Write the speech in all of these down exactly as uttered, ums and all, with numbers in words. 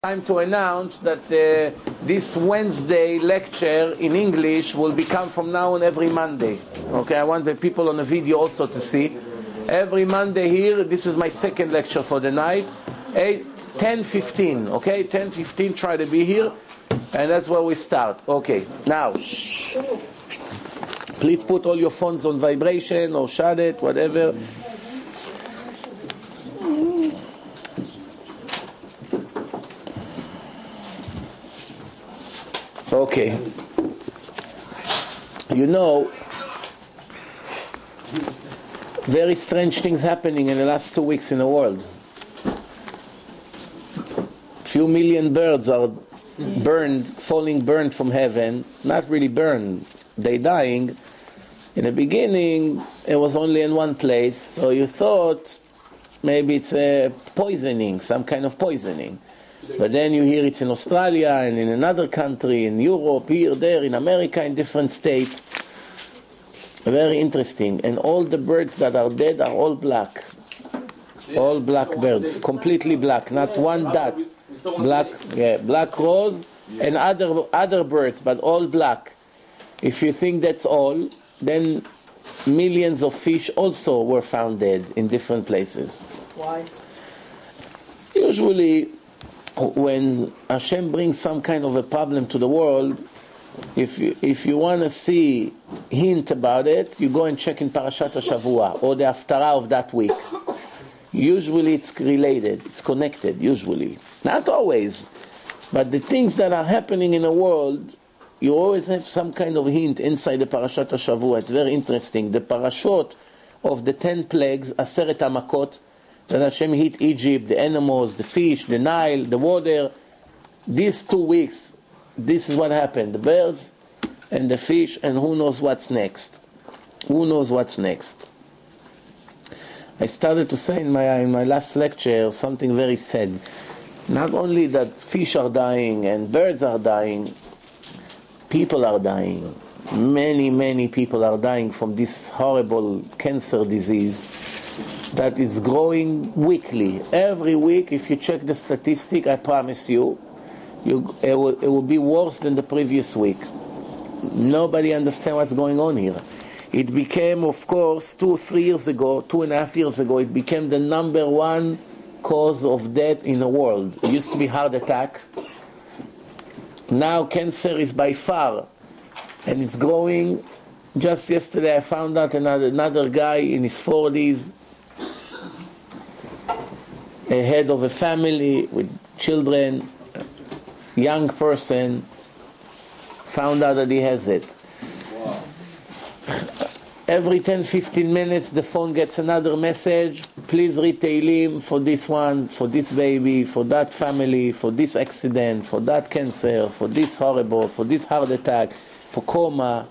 Time to announce that uh, this Wednesday lecture in English will become from now on every Monday. Okay, I want the people on the video also to see. Every Monday here, this is my second lecture for the night. eight, ten fifteen, okay? ten fifteen, try to be here. And that's where we start. Okay, now, shh. Please put all your phones on vibration or shut it, whatever. Okay. You know, very strange things happening in the last two weeks in the world. Few million birds are burned, falling burned from heaven. Not really burned, they dying. In the beginning, it was only in one place, so you thought maybe it's a poisoning, some kind of poisoning. But then you hear it's in Australia and in another country, in Europe, here, there, in America, in different states. Very interesting. And all the birds that are dead are all black. All black birds, completely black, not one dot. Black, yeah, black rose and other other birds, but all black. If you think that's all, then millions of fish also were found dead in different places. Why? Usually, when Hashem brings some kind of a problem to the world, if you, if you want to see hint about it, you go and check in Parashat HaShavua or the Haftarah of that week. Usually it's related, it's connected, usually. Not always, but the things that are happening in the world, you always have some kind of hint inside the Parashat HaShavua. It's very interesting. The parashot of the ten plagues, Aseret HaMakot, that Hashem hit Egypt, the animals, the fish, the Nile, the water. These two weeks, this is what happened. The birds and the fish, and who knows what's next. Who knows what's next. I started to say in my, in my last lecture something very sad. Not only that fish are dying and birds are dying, people are dying. Many, many people are dying from this horrible cancer disease that is growing weekly. Every week, if you check the statistic, I promise you, you it, will, it will be worse than the previous week. Nobody understands what's going on here. It became, of course, two, three years ago, two and a half years ago, it became the number one cause of death in the world. It used to be heart attack. Now cancer is by far, and it's growing. Just yesterday I found out another, another guy in his forties, a head of a family with children, young person, found out that he has it. Wow. Every ten fifteen minutes the phone gets another message. Please read Tehillim for this one, for this baby, for that family, for this accident, for that cancer, for this horrible, for this heart attack, for coma.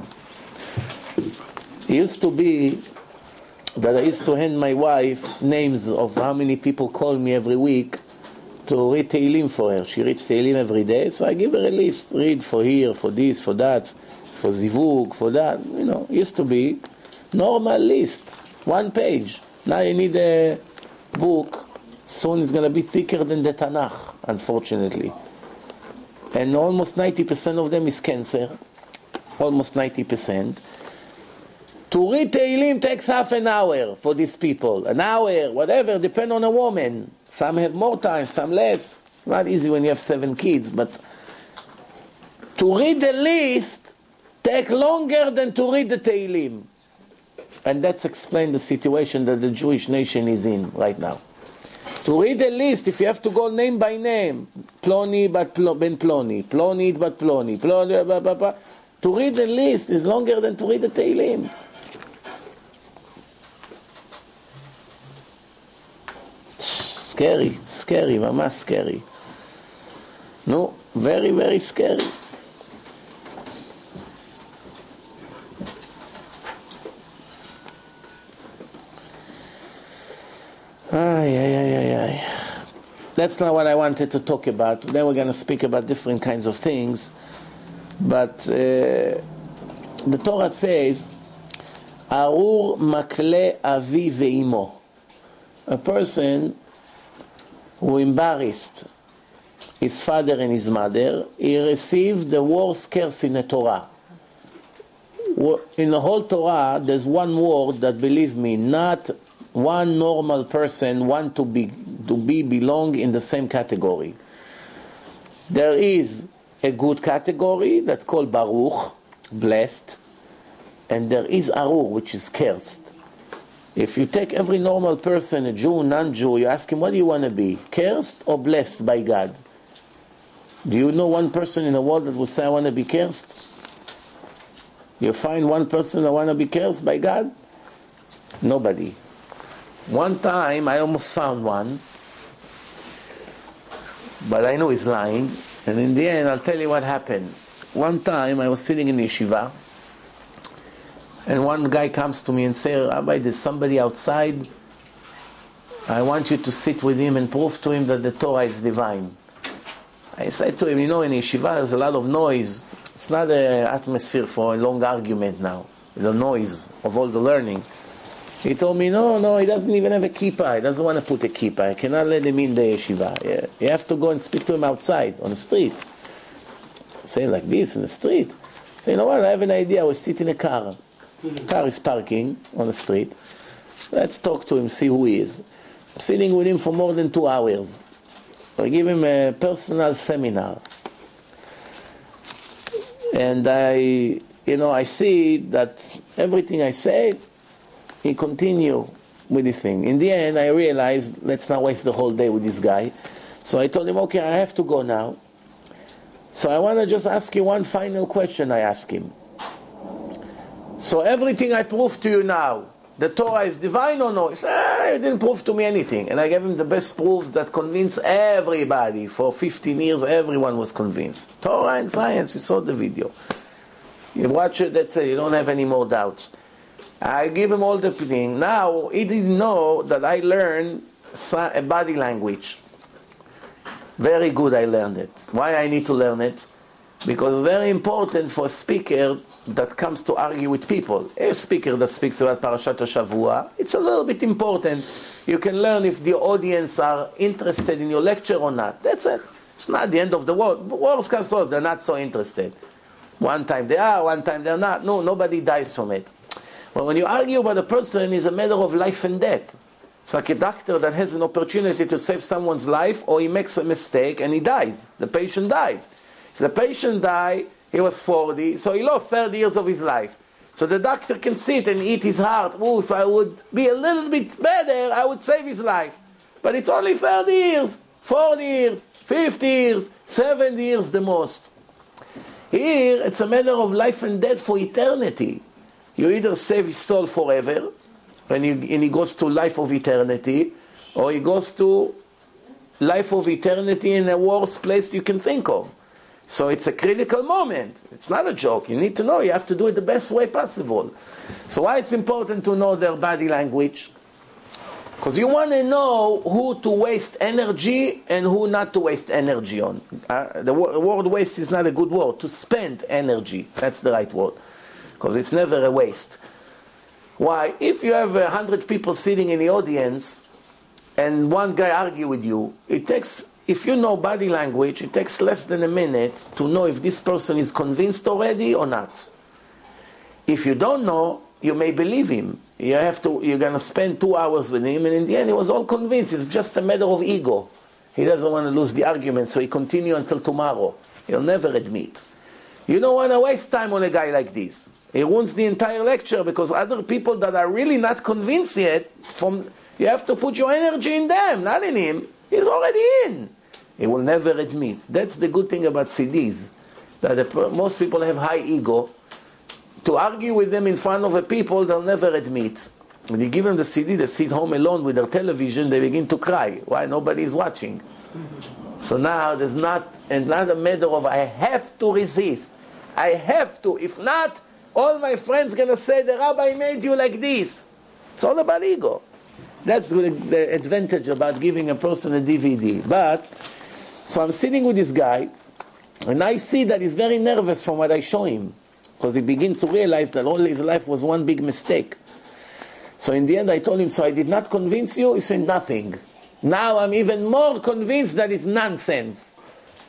It used to be that I used to hand my wife names of how many people call me every week to read Tehillim for her. She reads Tehillim every day, so I give her a list. Read for here, for this, for that, for Zivug, for that. You know, used to be normal list, one page. Now you need a book. Soon it's going to be thicker than the Tanakh, unfortunately. And almost ninety percent of them is cancer. Almost ninety percent. To read Tehillim takes half an hour for these people. An hour, whatever, depend on a woman. Some have more time, some less. Not easy when you have seven kids, but to read the list take longer than to read the Tehillim. And that's explain the situation that the Jewish nation is in right now. To read the list, if you have to go name by name, Ploni but Plo, ben Ploni, Ploni but Ploni, Ploni, blah, blah, blah, to read the list is longer than to read the Tehillim. Scary, scary, mama scary. No, very, very scary. Ay, ay, ay, ay, ay. That's not what I wanted to talk about. Then we're going to speak about different kinds of things. But uh, the Torah says, Arur makle avi ve'imo. A person who embarrassed his father and his mother, he received the worst curse in the Torah. In the whole Torah, there's one word that, believe me, not one normal person want to be to be belong in the same category. There is a good category that's called Baruch, blessed, and there is Arur, which is cursed. If you take every normal person, a Jew, non-Jew, you ask him, what do you want to be, cursed or blessed by God? Do you know one person in the world that will say, I want to be cursed? You find one person that want to be cursed by God? Nobody. One time, I almost found one, but I know he's lying, and in the end, I'll tell you what happened. One time, I was sitting in yeshiva, and one guy comes to me and says, Rabbi, there's somebody outside. I want you to sit with him and prove to him that the Torah is divine. I said to him, you know, in yeshiva there's a lot of noise. It's not an atmosphere for a long argument now. The noise of all the learning. He told me, no, no, he doesn't even have a kippah. He doesn't want to put a kippah. I cannot let him in the yeshiva. Yeah. You have to go and speak to him outside, on the street. Say like this, in the street. Say, you know what, I have an idea. We sit in a car. The car is parking on the street. Let's talk to him, see who he is. I'm sitting with him for more than two hours. I give him a personal seminar. And I, you know, I see that everything I say, he continue with this thing. In the end, I realized, let's not waste the whole day with this guy. So I told him, okay, I have to go now. So I want to just ask you one final question, I asked him. So everything I proved to you now, the Torah is divine or no? He said, ah, you didn't prove to me anything. And I gave him the best proofs that convinced everybody. For fifteen years, everyone was convinced. Torah and science, you saw the video. You watch it, that's it, you don't have any more doubts. I give him all the thing. Now, he didn't know that I learned a body language. Very good, I learned it. Why I need to learn it? Because it's very important for a speaker that comes to argue with people. A speaker that speaks about Parashat HaShavua, it's a little bit important. You can learn if the audience are interested in your lecture or not. That's it. It's not the end of the world. Worst comes to us, they're not so interested. One time they are, one time they're not. No, nobody dies from it. But when you argue about a person, it's a matter of life and death. It's like a doctor that has an opportunity to save someone's life, or he makes a mistake and he dies. The patient dies. So the patient died, he was forty, so he lost thirty years of his life. So the doctor can sit and eat his heart. Oh, if I would be a little bit better, I would save his life. But it's only thirty years, forty years, fifty years, seventy years the most. Here, it's a matter of life and death for eternity. You either save his soul forever, and he, and he goes to life of eternity, or he goes to life of eternity in the worst place you can think of. So it's a critical moment. It's not a joke. You need to know. You have to do it the best way possible. So why it's important to know their body language? Because you want to know who to waste energy and who not to waste energy on. Uh, the word waste is not a good word. To spend energy. That's the right word. Because it's never a waste. Why? If you have a hundred people sitting in the audience and one guy argue with you, it takes... If you know body language, it takes less than a minute to know if this person is convinced already or not. If you don't know, you may believe him. You have to, you're going to spend two hours with him, and in the end he was all convinced. It's just a matter of ego. He doesn't want to lose the argument, so he continues until tomorrow. He'll never admit. You don't want to waste time on a guy like this. He ruins the entire lecture, because other people that are really not convinced yet, from you have to put your energy in them, not in him. He's already in. He will never admit. That's the good thing about C Ds. That the, most people have high ego. To argue with them in front of a people, they'll never admit. When you give them the C D, they sit home alone with their television, they begin to cry. Why? Nobody is watching. So now there's not, and not a matter of I have to resist. I have to. If not, all my friends going to say the rabbi made you like this. It's all about ego. That's the, the advantage about giving a person a D V D. But, so I'm sitting with this guy, and I see that he's very nervous from what I show him. Because he begins to realize that all his life was one big mistake. So in the end I told him, so I did not convince you? He said, nothing. Now I'm even more convinced that it's nonsense.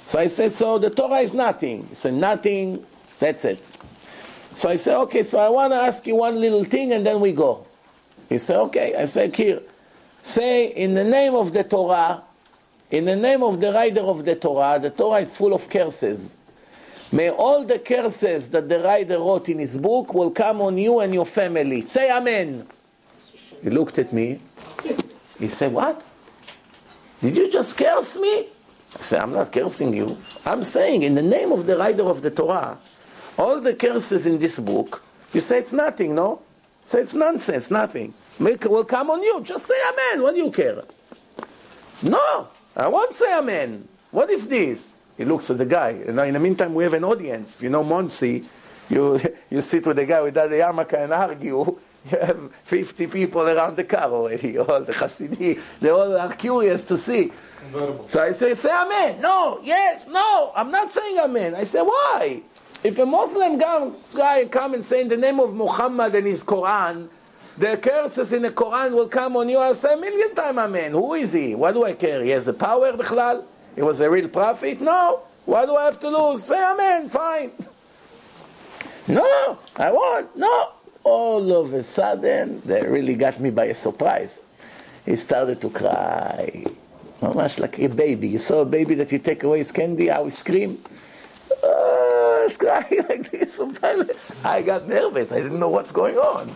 So I say, so the Torah is nothing. He said, nothing, that's it. So I say, okay, so I want to ask you one little thing and then we go. He said, okay. I said, here, say in the name of the Torah, in the name of the writer of the Torah, the Torah is full of curses. May all the curses that the writer wrote in his book will come on you and your family. Say amen. He looked at me. He said, what? Did you just curse me? I said, I'm not cursing you. I'm saying in the name of the writer of the Torah, all the curses in this book, you say it's nothing, no? Say it's nonsense, nothing. Make, will come on you. Just say amen. What do you care? No, I won't say amen. What is this? He looks at the guy. And in the meantime, we have an audience. If you know Monsi, you you sit with the guy with the yarmulke and argue. You have fifty people around the car already. All the Hasidim, they all are curious to see. So I say, say amen. No, yes, no. I'm not saying amen. I say, why? If a Muslim guy come and say in the name of Muhammad and his Quran, the curses in the Quran will come on you, I'll say a million times amen. Who is he? What do I care? He has the power, bichlal? He was a real prophet? No. What do I have to lose? Say amen, fine. No, I won't. No. All of a sudden, they really got me by a surprise. He started to cry. Almost like a baby. You saw a baby that you take away his candy, how he screamed? Oh, he's crying like this. I got nervous. I didn't know what's going on.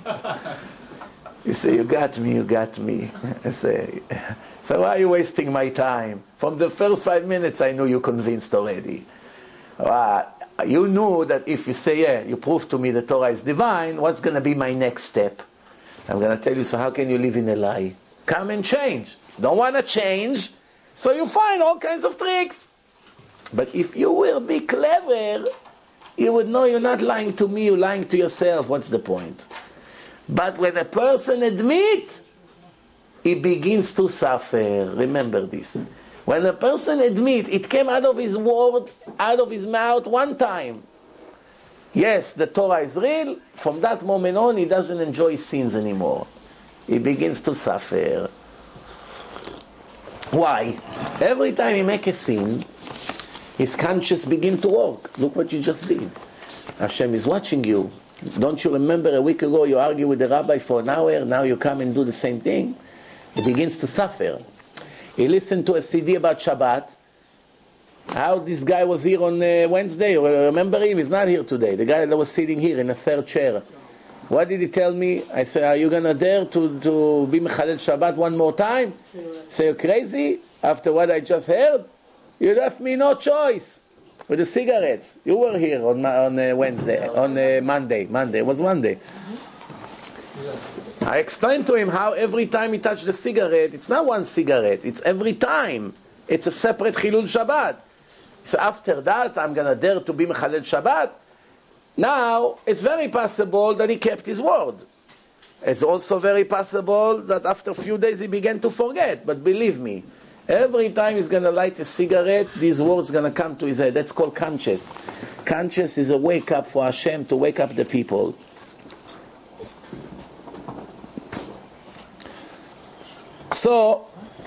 You say, you got me, you got me. I say, so why are you wasting my time? From the first five minutes, I knew you convinced already. Uh, you knew that if you say, yeah, you prove to me the Torah is divine, what's going to be my next step? I'm going to tell you, so how can you live in a lie? Come and change. Don't want to change, so you find all kinds of tricks. But if you will be clever, you would know you're not lying to me, you're lying to yourself. What's the point? But when a person admits, he begins to suffer. Remember this. When a person admits, it came out of his word, out of his mouth one time. Yes, the Torah is real. From that moment on, he doesn't enjoy sins anymore. He begins to suffer. Why? Every time he makes a sin, his conscience begins to work. Look what you just did. Hashem is watching you. Don't you remember a week ago you argued with the rabbi for an hour, now you come and do the same thing? He begins to suffer. He listened to a C D about Shabbat. How this guy was here on uh, Wednesday. Remember him? He's not here today. The guy that was sitting here in a third chair. What did he tell me? I said, are you going to dare to, to be Mechalel Shabbat one more time? Say, you're crazy? After what I just heard? You left me no choice. With the cigarettes. You were here on on uh, Wednesday, on uh, Monday. Monday, it was Monday. I explained to him how every time he touched the cigarette, it's not one cigarette, it's every time. It's a separate Chilul Shabbat. So after that, I'm going to dare to be Mechalel Shabbat. Now, it's very possible that he kept his word. It's also very possible that after a few days he began to forget. But believe me, every time he's going to light a cigarette, these words are going to come to his head. That's called conscious. Conscious is a wake-up for Hashem to wake up the people. So,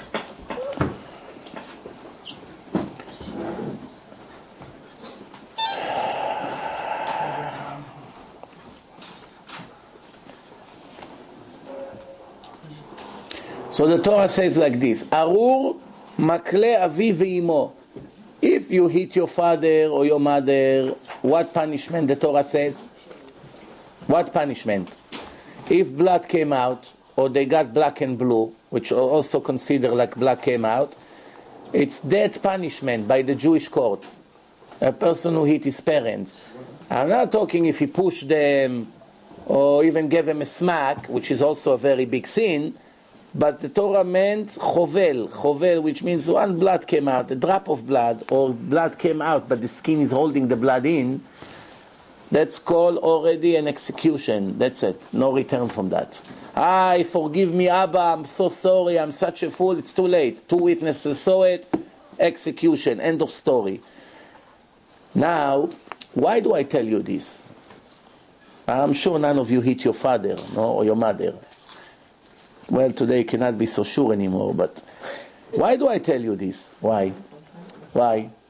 so the Torah says like this, Arur makle avi ve'imo. If you hit your father or your mother, what punishment the Torah says? What punishment? If blood came out, or they got black and blue, which are also considered like blood came out, it's death punishment by the Jewish court. A person who hit his parents. I'm not talking if he pushed them, or even gave them a smack, which is also a very big sin, but the Torah meant chovel, chovel, which means one blood came out, a drop of blood, or blood came out, but the skin is holding the blood in. That's called already an execution. That's it. No return from that. Ah, forgive me, Abba, I'm so sorry, I'm such a fool. It's too late. Two witnesses saw it. Execution. End of story. Now, why do I tell you this? I'm sure none of you hit your father, no, or your mother. Well, today cannot be so sure anymore, but why do I tell you this? Why? Why?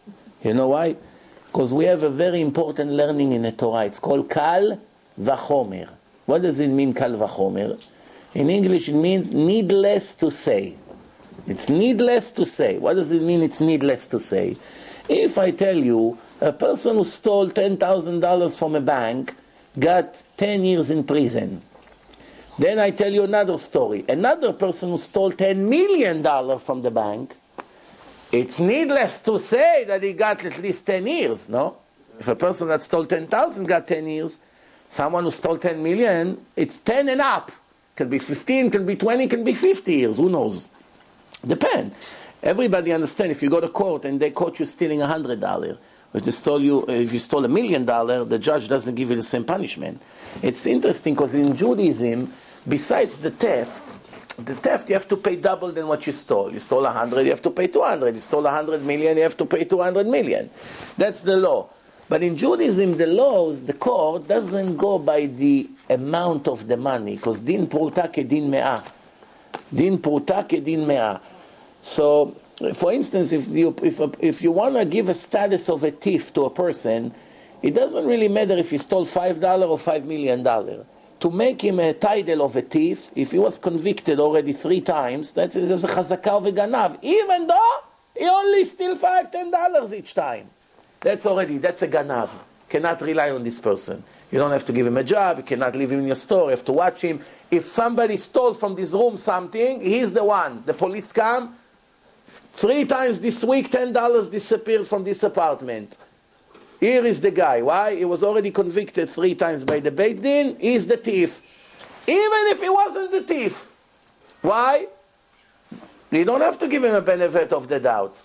You know why? Because we have a very important learning in the Torah. It's called Kal Vachomer. What does it mean, Kal Vachomer? In English, it means needless to say. It's needless to say. What does it mean, it's needless to say? If I tell you, a person who stole ten thousand dollars from a bank got ten years in prison. Then I tell you another story. Another person who stole ten million dollars from the bank, it's needless to say that he got at least ten years, no? If a person that stole ten thousand got ten years, someone who stole ten million, it's ten and up. Can be fifteen, can be twenty, can be fifty years, who knows? Depend. Everybody understand, if you go to court and they caught you stealing one hundred dollars, if they stole you, if you stole a million dollars, the judge doesn't give you the same punishment. It's interesting because in Judaism, besides the theft, the theft you have to pay double than what you stole. You stole one hundred, you have to pay two hundred. You stole one hundred million, you have to pay two hundred million. That's the law. But in Judaism, the laws, the court doesn't go by the amount of the money, because din pruta ke din me'ah. Din pruta ke din me'ah. So, for instance, if you if if you want to give a status of a thief to a person, it doesn't really matter if he stole five dollars or five million dollars. To make him a title of a thief, if he was convicted already three times, that's a chazaka of a ganav. Even though he only steal five, ten dollars each time. That's already, that's a ganav. Cannot rely on this person. You don't have to give him a job, you cannot leave him in your store, you have to watch him. If somebody stole from this room something, he's the one. The police come, three times this week, ten dollars disappeared from this apartment. Here is the guy. Why? He was already convicted three times by the Beit Din. He's the thief. Even if he wasn't the thief. Why? You don't have to give him a benefit of the doubt.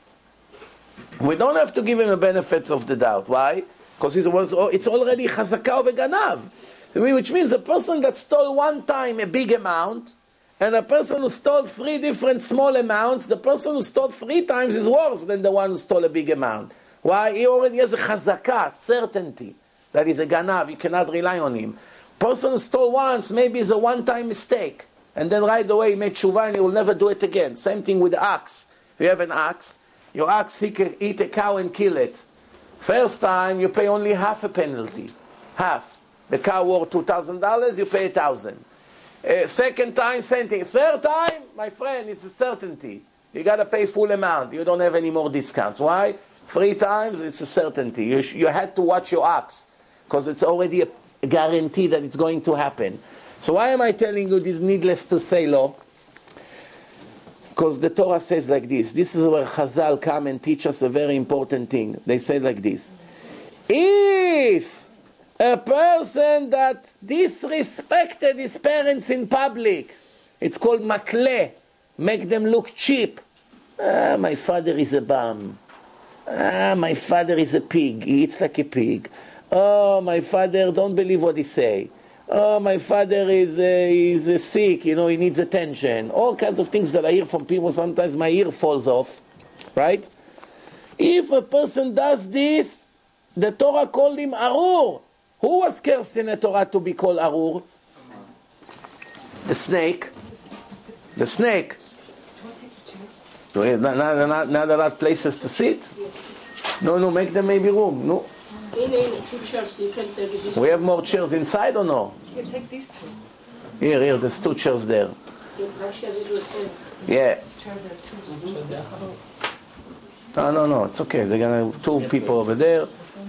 We don't have to give him a benefit of the doubt. Why? Because it was, it's already chazakah of a ganav. Which means a person that stole one time a big amount, and a person who stole three different small amounts, the person who stole three times is worse than the one who stole a big amount. Why? He already has a chazakah, certainty, that he's a ganav, you cannot rely on him. Person who stole once, maybe it's a one-time mistake, and then right away he made tshuva and he will never do it again. Same thing with the ox. You have an ox, your ox, he can eat a cow and kill it. First time, you pay only half a penalty. Half. The cow worth two thousand dollars, you pay one thousand dollars. Uh, second time, same thing. Third time, my friend, it's a certainty. You got to pay full amount. You don't have any more discounts. Why? Three times, it's a certainty. You, sh- you had to watch your ox, because it's already a guarantee that it's going to happen. So why am I telling you this needless to say law? Because the Torah says like this. This is where Chazal come and teach us a very important thing. They say like this. If a person that disrespected his parents in public, it's called makle, make them look cheap. Ah, my father is a bum. Ah, my father is a pig. He eats like a pig. Oh, my father, don't believe what he say. Oh, my father is uh, is uh, sick, you know, he needs attention. All kinds of things that I hear from people, sometimes my ear falls off. Right? If a person does this, the Torah called him Arur. Who was cursed in the Torah to be called Arur? The snake. The snake. Do we have not, not, not, not a lot of places to sit? No, no, make them maybe room. No. In, in, two chairs, you can take this. We have more chairs inside or no? You can take these two. Here, here, there's two chairs there. Yeah. No, no, no, it's okay. They're gonna two people over there.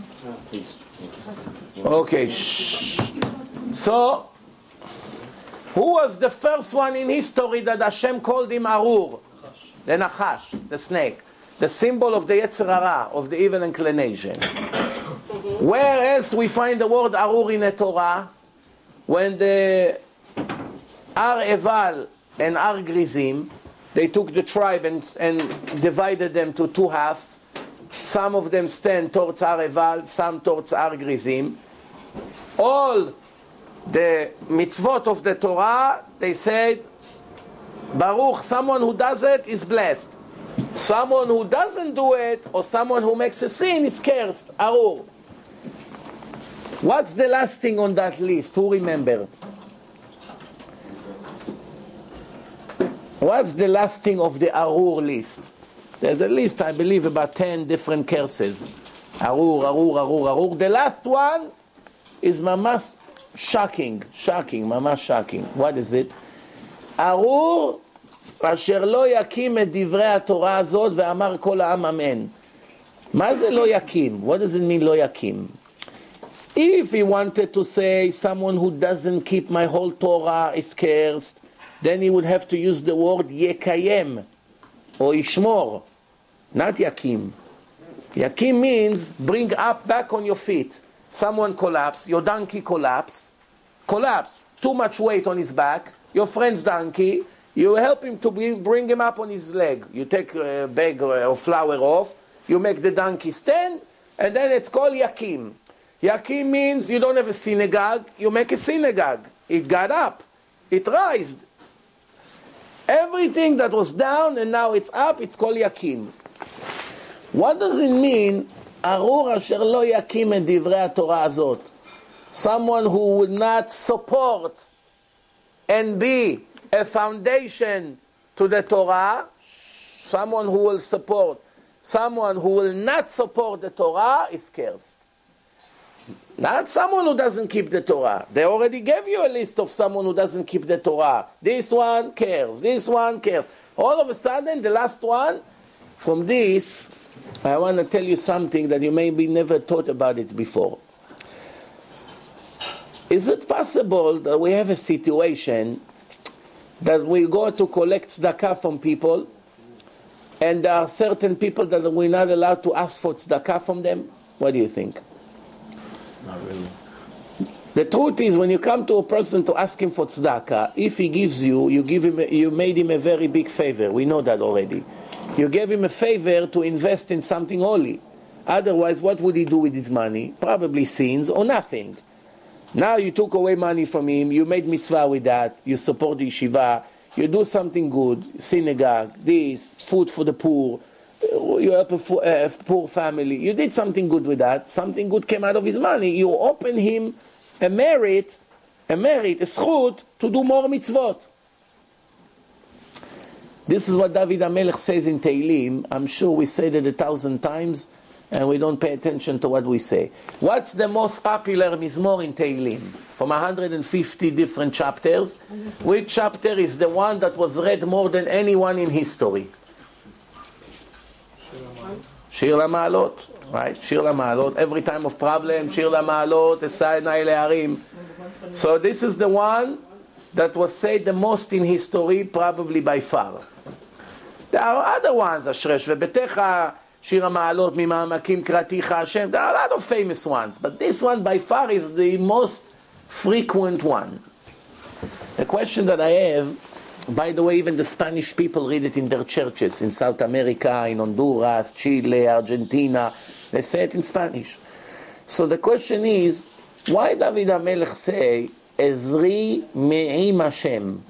Okay, shh. So, who was the first one in history that Hashem called him Arur? The Nachash, the snake. The symbol of the Yetzer Hara, of the evil inclination. Where else we find the word Arur in the Torah? When the Ar Eval and Ar Grizim, they took the tribe and, and divided them to two halves. Some of them stand towards Ar Eval, some towards Ar Grizim. All the mitzvot of the Torah, they said, Baruch, someone who does it is blessed. Someone who doesn't do it, or someone who makes a sin, is cursed. Arur. What's the last thing on that list? Who remember? What's the last thing of the Arur list? There's at least, I believe, about ten different curses. Arur, arur, arur, arur. The last one is mamash shocking, shocking, mamash shocking. What is it? ארור אשר לא יקים את דברי התורה הזאת ואמר כל העם אמן. מה זה לא יקים? What does it mean לא יקים? If he wanted to say someone who doesn't keep my whole Torah is cursed, then he would have to use the word יקיים or ישמור, not yakim. Yakim means bring up back on your feet. Someone collapse, your donkey collapse, collapse, too much weight on his back, your friend's donkey, you help him to bring, bring him up on his leg. You take a bag of flour off, you make the donkey stand, and then it's called yakim. Yakim means you don't have a synagogue, you make a synagogue. It got up, it rised. Everything that was down and now it's up, it's called yakim. What does it mean, ארור אשר לא יקים את דברי התורה הזאת? Someone who would not support and be a foundation to the Torah, someone who will support, someone who will not support the Torah is cursed. Not someone who doesn't keep the Torah. They already gave you a list of someone who doesn't keep the Torah. This one cares, this one cares. All of a sudden, the last one, from this, I want to tell you something that you maybe never thought about it before. Is it possible that we have a situation that we go to collect tzedakah from people and there are certain people that we're not allowed to ask for tzedakah from them? What do you think? Not really. The truth is, when you come to a person to ask him for tzedakah, if he gives you, you give him, you made him a very big favor. We know that already. You gave him a favor to invest in something holy. Otherwise, what would he do with his money? Probably sins or nothing. Now you took away money from him, you made mitzvah with that, you support the yeshiva, you do something good, synagogue, this, food for the poor, you help a, a poor family, you did something good with that, something good came out of his money, you open him a merit, a merit, a schut, to do more mitzvot. This is what David HaMelech says in Tehillim. I'm sure we said it a thousand times, and we don't pay attention to what we say. What's the most popular mizmor in Tehillim? From one hundred fifty different chapters, which chapter is the one that was read more than anyone in history? Shir LaMa'alot, right? Shir LaMa'alot. Every time of problem, Shir LaMa'alot, Esai Nai Le'arim. So this is the one that was said the most in history, probably by far. There are other ones, Ashresh Ve'betecha, Shir HaMa'alot, Mima'amakim Kraticha Hashem. There are a lot of famous ones, but this one by far is the most frequent one. The question that I have, by the way, even the Spanish people read it in their churches, in South America, in Honduras, Chile, Argentina, they say it in Spanish. So the question is, why David HaMelech say, Ezri me'im Hashem?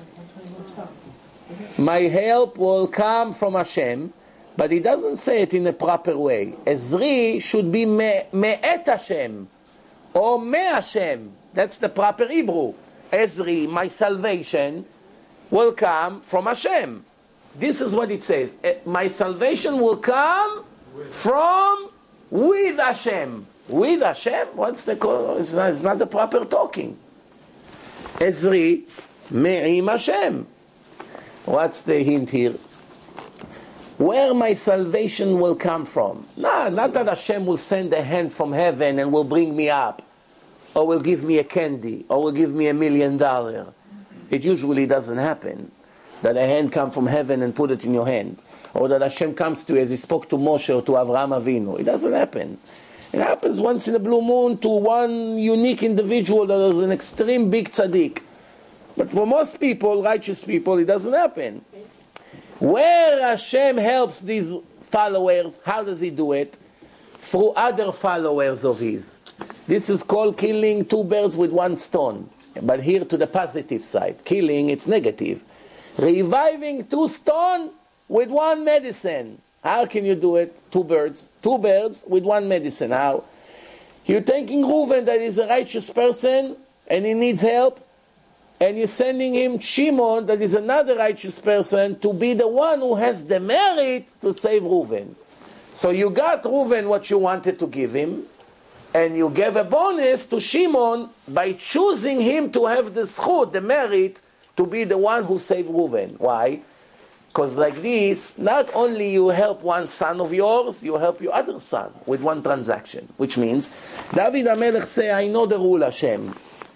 My help will come from Hashem. But he doesn't say it in a proper way. Ezri should be me'et Hashem, or me Hashem. That's the proper Hebrew. Ezri, my salvation, will come from Hashem. This is what it says. My salvation will come from, with Hashem. With Hashem? What's the call? It's not, it's not the proper talking. Ezri me'im Hashem. What's the hint here? Where my salvation will come from. No, not that Hashem will send a hand from heaven and will bring me up, or will give me a candy, or will give me a million dollars. It usually doesn't happen, that a hand come from heaven and put it in your hand, or that Hashem comes to you as he spoke to Moshe or to Avraham Avinu. It doesn't happen. It happens once in a blue moon to one unique individual that is an extreme big tzaddik. But for most people, righteous people, it doesn't happen. Where Hashem helps these followers, how does he do it? Through other followers of his. This is called killing two birds with one stone. But here to the positive side. Killing, it's negative. Reviving two stones with one medicine. How can you do it? Two birds. Two birds with one medicine. How? You're taking Reuven, that is a righteous person, and he needs help. and you're sending him Shimon, that is another righteous person, to be the one who has the merit to save Reuven. So you got Reuven what you wanted to give him, and you gave a bonus to Shimon by choosing him to have the zchut, the merit, to be the one who saved Reuven. Why? Because like this, not only you help one son of yours, you help your other son with one transaction. Which means, David HaMelech say, I know the rule, Hashem.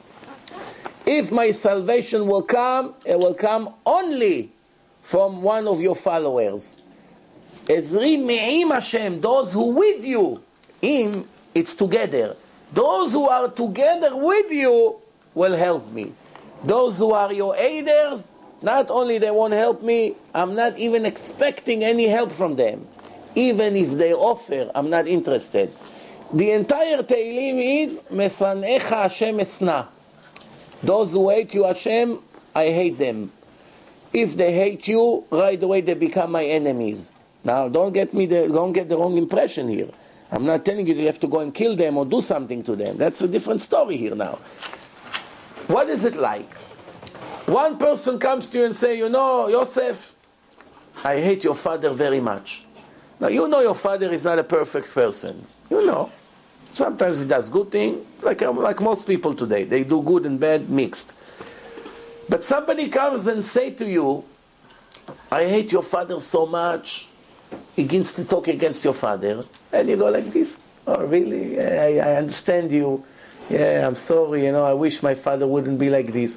If my salvation will come, it will come only from one of your followers. Ezri me'im Hashem, those who with you, im, it's together. Those who are together with you will help me. Those who are your aiders, not only they won't help me, I'm not even expecting any help from them. Even if they offer, I'm not interested. The entire Tehillim is, Mesanecha Hashem esna. Those who hate you, Hashem, I hate them. If they hate you, right away they become my enemies. Now, don't get me the, don't get the wrong impression here. I'm not telling you that you have to go and kill them or do something to them. That's a different story here now. What is it like? One person comes to you and say, you know, Yosef, I hate your father very much. Now, you know your father is not a perfect person. You know. Sometimes he does good things, like, like most people today. They do good and bad mixed. But somebody comes and say to you, I hate your father so much, he begins to talk against your father, and you go like this, oh really, I, I understand you, yeah, I'm sorry, you know, I wish my father wouldn't be like this.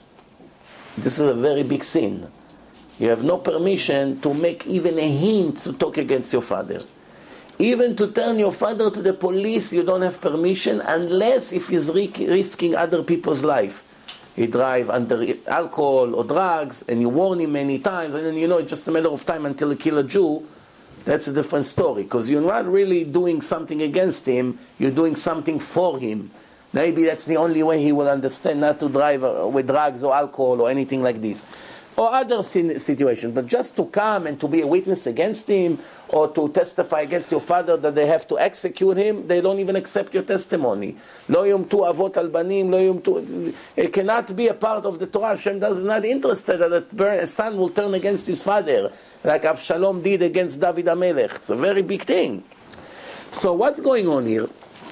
This is a very big sin. You have no permission to make even a hint to talk against your father. Even to turn your father to the police, you don't have permission, unless if he's risking other people's life. He drive under alcohol or drugs, and you warn him many times, and then you know it's just a matter of time until he kill a Jew. That's a different story, because you're not really doing something against him, you're doing something for him. Maybe that's the only way he will understand not to drive with drugs or alcohol or anything like this. Or other situations, but just to come and to be a witness against him, or to testify against your father that they have to execute him, they don't even accept your testimony. Lo yumtu avot al banim, lo yumtu. It cannot be a part of the Torah. Hashem is not interested that a son will turn against his father, like Avshalom did against David HaMelech. It's a very big thing. So what's going on here?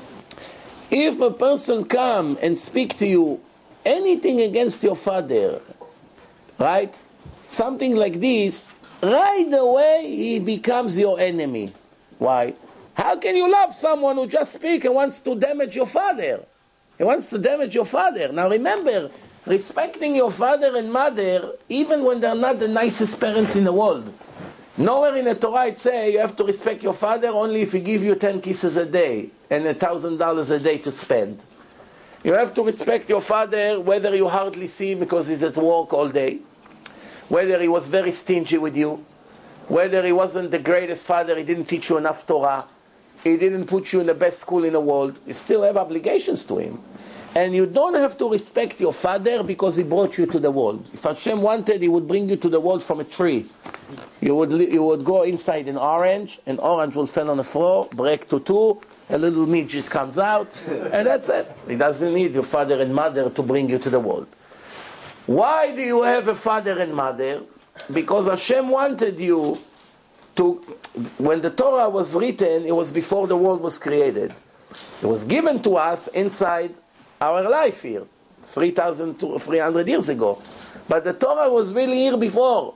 If a person come and speak to you anything against your father, right? Something like this, right away he becomes your enemy. Why? How can you love someone who just speaks and wants to damage your father? He wants to damage your father. Now remember, respecting your father and mother, even when they're not the nicest parents in the world. Nowhere in the Torah it says you have to respect your father only if he give you ten kisses a day and a thousand dollars a day to spend. You have to respect your father whether you hardly see him because he's at work all day, whether he was very stingy with you, whether he wasn't the greatest father, he didn't teach you enough Torah, he didn't put you in the best school in the world. You still have obligations to him. And you don't have to respect your father because he brought you to the world. If Hashem wanted, he would bring you to the world from a tree. You would, you would go inside an orange, an orange will fall on the floor, break to two, a little midget comes out, and that's it. He doesn't need your father and mother to bring you to the world. Why do you have a father and mother? Because Hashem wanted you to, when the Torah was written, it was before the world was created. It was given to us inside our life here, three thousand three hundred years ago. But the Torah was really here before.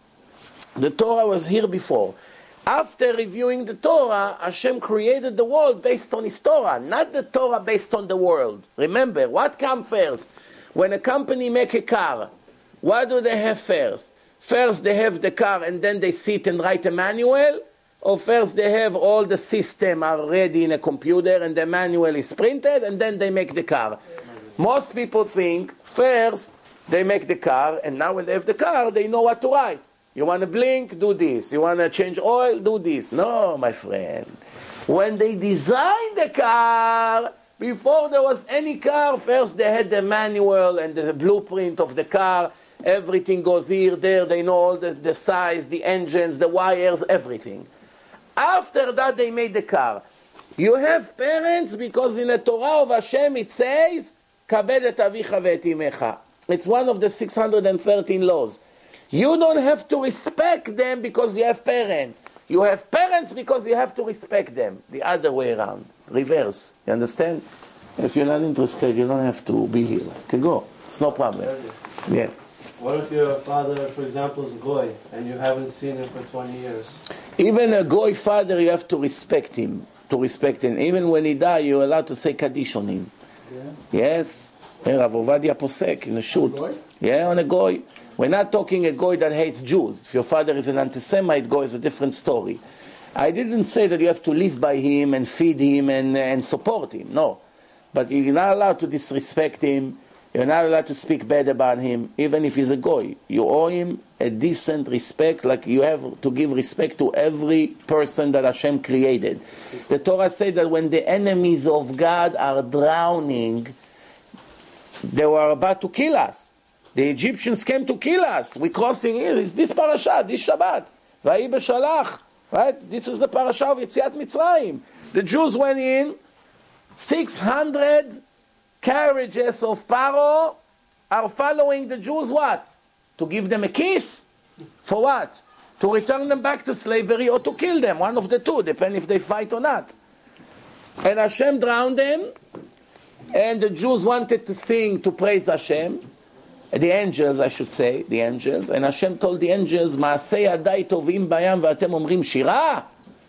The Torah was here before. After reviewing the Torah, Hashem created the world based on His Torah, not the Torah based on the world. Remember, what comes first? When a company make a car, what do they have first? First they have the car and then they sit and write a manual? Or first they have all the system already in a computer and the manual is printed and then they make the car? Most people think first they make the car and now when they have the car they know what to write. You want to blink? Do this. You want to change oil? Do this. No, my friend. When they designed the car, before there was any car, first they had the manual and the blueprint of the car. Everything goes here, there. They know all the, the size, the engines, the wires, everything. After that, they made the car. You have parents because in the Torah of Hashem it says, Kabed et avicha ve'et imecha. It's one of the six hundred thirteen laws. You don't have to respect them because you have parents. You have parents because you have to respect them. The other way around. Reverse. You understand? If you're not interested, you don't have to be here. You can go. It's no problem. Yeah. What if your father, for example, is Goy, and you haven't seen him for twenty years? Even a Goy father, you have to respect him. To respect him. Even when he dies, you're allowed to say Kaddish on him. Yeah. Yes. Rav Ovadia Posek in a shoot. Goy? Yeah, on a Goy. We're not talking a Goy that hates Jews. If your father is an anti-Semite, Goy is a different story. I didn't say that you have to live by him and feed him and, and support him. No. But you're not allowed to disrespect him. You're not allowed to speak bad about him, even if he's a Goy. You owe him a decent respect, like you have to give respect to every person that Hashem created. The Torah says that when the enemies of God are drowning, they were about to kill us. The Egyptians came to kill us. We're crossing here. It's this parasha, this Shabbat. Vayi b'shalach. Right? This is the parasha of Yetziat Mitzrayim. The Jews went in, six hundred carriages of Paro are following the Jews what? To give them a kiss? For what? To return them back to slavery or to kill them. One of the two, depending if they fight or not. And Hashem drowned them, and the Jews wanted to sing to praise Hashem. The angels, I should say, the angels. And Hashem told the angels, Ma'asei yadai tovim bayam v'atem omrim shira.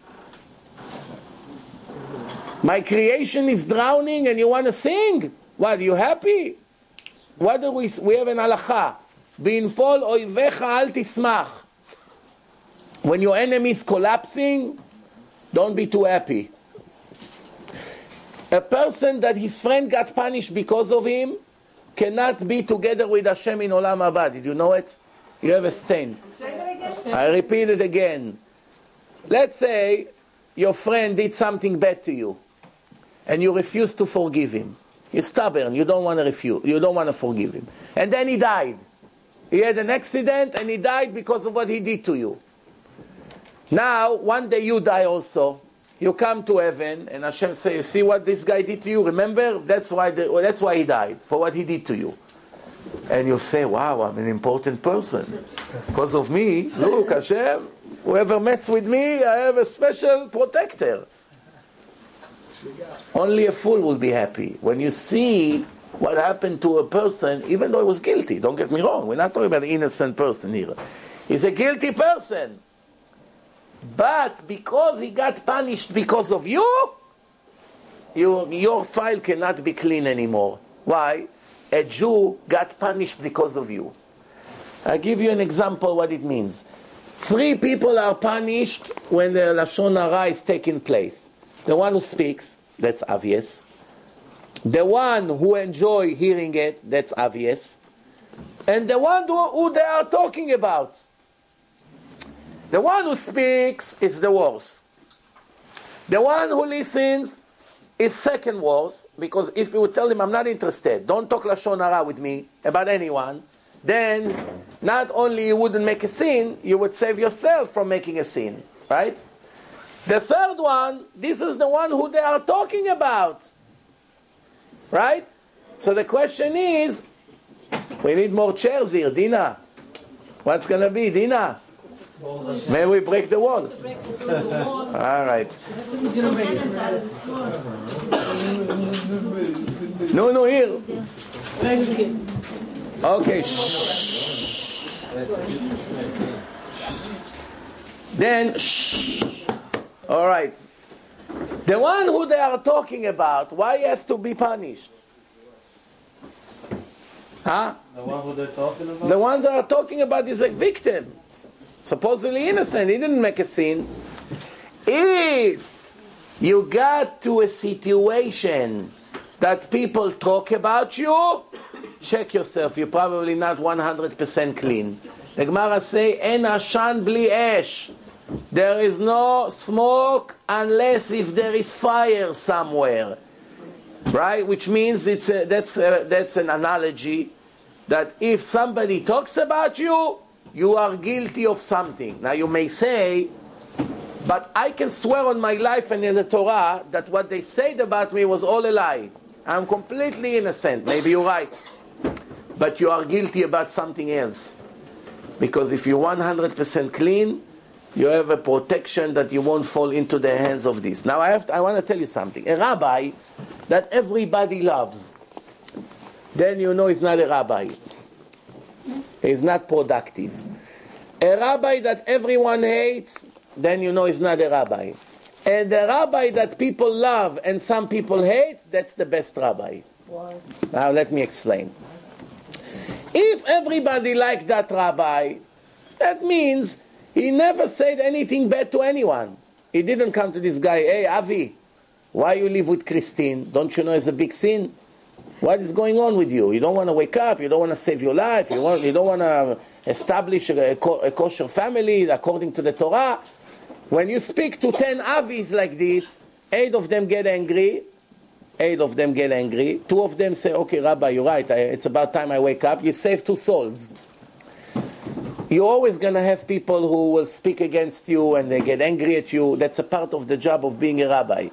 My creation is drowning and you want to sing? What, are you happy? What do we, we have an halacha. B'infol oivecha al tismach. When your enemy is collapsing, don't be too happy. A person that his friend got punished because of him cannot be together with Hashem in Olam Haba. Did you know it? You have a stain. I repeat it again. Let's say your friend did something bad to you, and you refuse to forgive him. You're stubborn. You don't want to refuse. You don't want to forgive him. And then he died. He had an accident, and he died because of what he did to you. Now, one day you die also. You come to heaven, and Hashem says, you see what this guy did to you? Remember? That's why, the, well, that's why he died, for what he did to you. And you say, wow, I'm an important person. Because of me, look, Hashem, whoever messed with me, I have a special protector. Only a fool will be happy. When you see what happened to a person, even though he was guilty, don't get me wrong, we're not talking about an innocent person here. He's a guilty person. But because he got punished because of you, you, your file cannot be clean anymore. Why? A Jew got punished because of you. I'll give you an example what it means. Three people are punished when the Lashon Hara is taking place. The one who speaks, that's obvious. The one who enjoys hearing it, that's obvious. And the one who, who they are talking about. The one who speaks is the worst. The one who listens is second worst, because if you would tell him, I'm not interested, don't talk Lashon Hara with me about anyone, then not only you wouldn't make a sin, you would save yourself from making a sin. Right? The third one, this is the one who they are talking about. Right? So the question is, we need more chairs here. Dina, what's going to be, Dina? May we break the wall? All right. No, no, here. Okay. Shh. Then, shh. All right. The one who they are talking about, why he has to be punished? Huh? The one who they're talking about? The one they are talking about is a victim. Supposedly innocent. He didn't make a sin. If you got to a situation that people talk about you, check yourself. You're probably not one hundred percent clean. The Gemara say, En ashan bli esh. There is no smoke unless if there is fire somewhere. Right? Which means it's a, that's, a, that's an analogy that if somebody talks about you, you are guilty of something. Now you may say, but I can swear on my life and in the Torah that what they said about me was all a lie. I'm completely innocent. Maybe you're right. but you are guilty about something else. Because if you're one hundred percent clean, you have a protection that you won't fall into the hands of this. Now I have to, I want to tell you something. A rabbi that everybody loves, then you know he's not a rabbi. He's not productive. A rabbi that everyone hates, then you know he's not a rabbi. And a rabbi that people love and some people hate, that's the best rabbi. Why? Now let me explain. If everybody liked that rabbi, that means he never said anything bad to anyone. He didn't come to this guy, hey Avi, why you live with Christine? Don't you know it's a big sin? What is going on with you? You don't want to wake up, you don't want to save your life, you, want, you don't want to establish a, a, a kosher family according to the Torah. When you speak to ten Avis like this, eight of them get angry, eight of them get angry, two of them say, okay Rabbi, you're right, I, it's about time I wake up. You save two souls. You're always going to have people who will speak against you and they get angry at you. That's a part of the job of being a rabbi.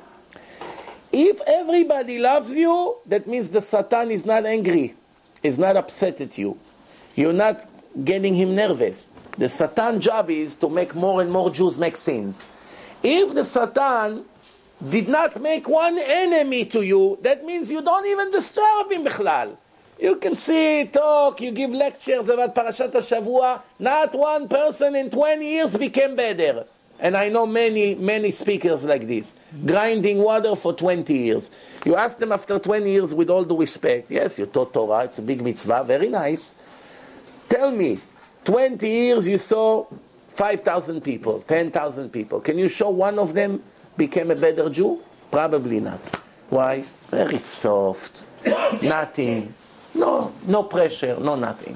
If everybody loves you, that means the Satan is not angry, is not upset at you. You're not getting him nervous. The Satan job is to make more and more Jews make sins. If the Satan did not make one enemy to you, that means you don't even disturb him bichlal. You can see, talk, you give lectures about Parashat HaShavua. Not one person in twenty years became better. And I know many, many speakers like this. Grinding water for twenty years. You ask them after twenty years with all due respect. Yes, you taught Torah, it's a big mitzvah, very nice. Tell me, twenty years you saw five thousand people, ten thousand people. Can you show one of them became a better Jew? Probably not. Why? Very soft. Nothing. No, no pressure, no nothing.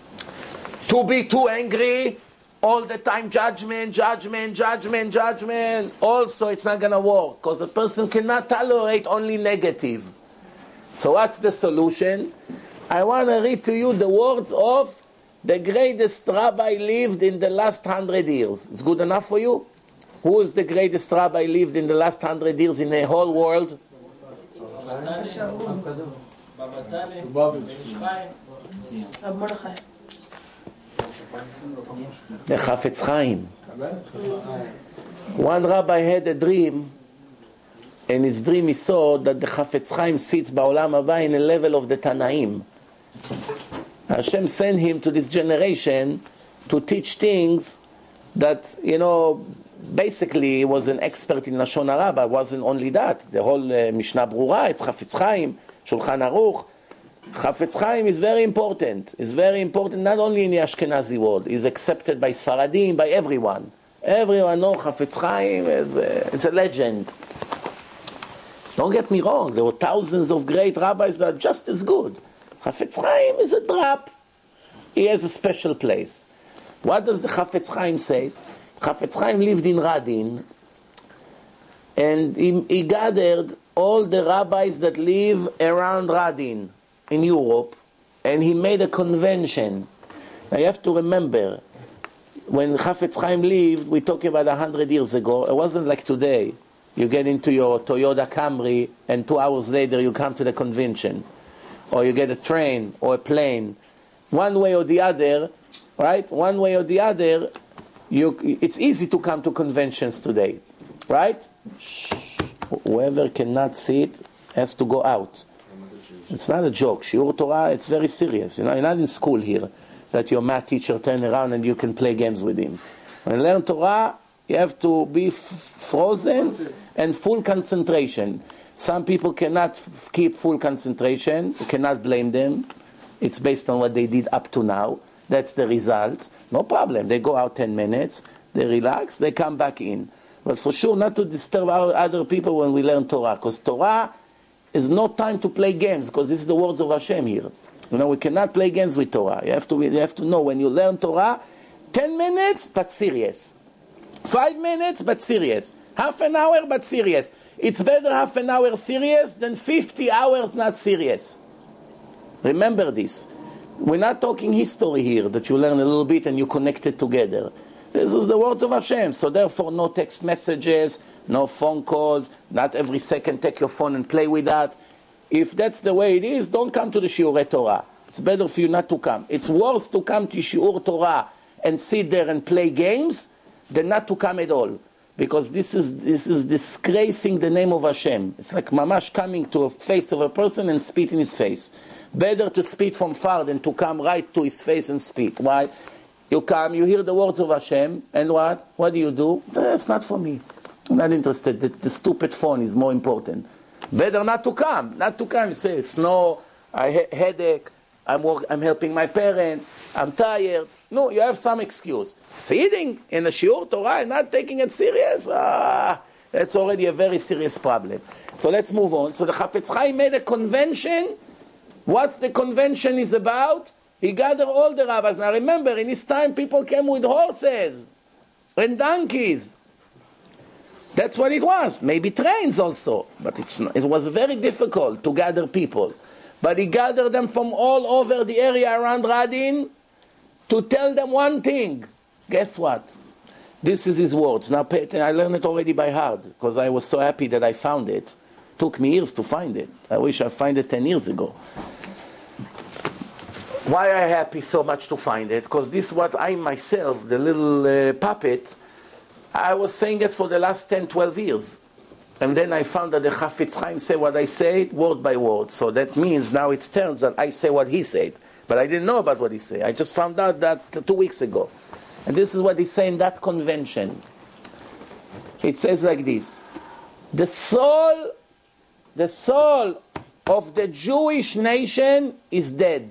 To be too angry, all the time judgment, judgment, judgment, judgment. Also, it's not going to work because the person cannot tolerate only negative. So what's the solution? I want to read to you the words of the greatest rabbi lived in the last hundred years. It's good enough for you? Who is the greatest rabbi lived in the last hundred years in the whole world? Baba Saleh, Rab Mordechai. The Chafetz Chaim. One rabbi had a dream, and his dream he saw that the Chafetz Chaim sits ba'olam haba in a level of the Tanaim. Hashem sent him to this generation to teach things that, you know, basically he was an expert in Lashon Hara, but wasn't only that. The whole uh, Mishnah Brura, it's Chafetz Chaim, Shulchan Aruch. Chafetz Chaim is very important. It's very important not only in the Ashkenazi world. He's accepted by Sfaradim, by everyone. Everyone knows Chafetz Chaim is a, it's a legend. Don't get me wrong. There were thousands of great rabbis that are just as good. Chafetz Chaim is a drop. He has a special place. What does the Chafetz Chaim say? Chafetz Chaim lived in Radin, and he, he gathered all the rabbis that live around Radin in Europe, and he made a convention. Now you have to remember, when Chafetz Chaim lived, we're talking about a hundred years ago, it wasn't like today. You get into your Toyota Camry, and two hours later you come to the convention. Or you get a train, or a plane. One way or the other, right? One way or the other, you, it's easy to come to conventions today, right? Shh. Whoever cannot see it has to go out. It's not a joke. Shiur Torah, it's very serious. You know, you're not in school here that your math teacher turn around and you can play games with him. When you learn Torah, you have to be f- frozen and full concentration. Some people cannot f- keep full concentration. You cannot blame them. It's based on what they did up to now. That's the result. No problem. They go out ten minutes, they relax, they come back in. But for sure not to disturb our other people when we learn Torah. Because Torah is no time to play games, because this is the words of Hashem here. You know, we cannot play games with Torah. You have to, you have to know when you learn Torah, ten minutes, but serious. Five minutes, but serious. Half an hour, but serious. It's better half an hour serious than fifty hours not serious. Remember this. We're not talking history here, that you learn a little bit and you connect it together. This is the words of Hashem. So therefore, no text messages, no phone calls, not every second take your phone and play with that. If that's the way it is, don't come to the Shiurei Torah. It's better for you not to come. It's worse to come to Shiur Torah and sit there and play games than not to come at all. Because this is this is disgracing the name of Hashem. It's like mamash coming to a face of a person and spit in his face. Better to spit from far than to come right to his face and spit. Why? You come, you hear the words of Hashem, and what? What do you do? That's not for me. I'm not interested. The, the stupid phone is more important. Better not to come. Not to come. Say, snow, I ha- headache, I'm, work, I'm helping my parents, I'm tired. No, you have some excuse. Sitting in a Shiur Torah and not taking it serious, ah, that's already a very serious problem. So let's move on. So the Chafetz Chaim made a convention. What's the convention is about? He gathered all the rabbis. Now remember, in his time, people came with horses and donkeys. That's what it was. Maybe trains also. But it's not, it was very difficult to gather people. But he gathered them from all over the area around Radin to tell them one thing. Guess what? This is his words. Now pay attention. I learned it already by heart because I was so happy that I found it. Took me years to find it. I wish I found it ten years ago. Why am I happy so much to find it? Because this is what I myself, the little uh, puppet, I was saying it for the last ten, twelve years. And then I found that the Chafetz Chaim say what I said, word by word. So that means now it turns that I say what he said. But I didn't know about what he said. I just found out that two weeks ago. And this is what he said in that convention. It says like this. The soul, the soul of the Jewish nation is dead.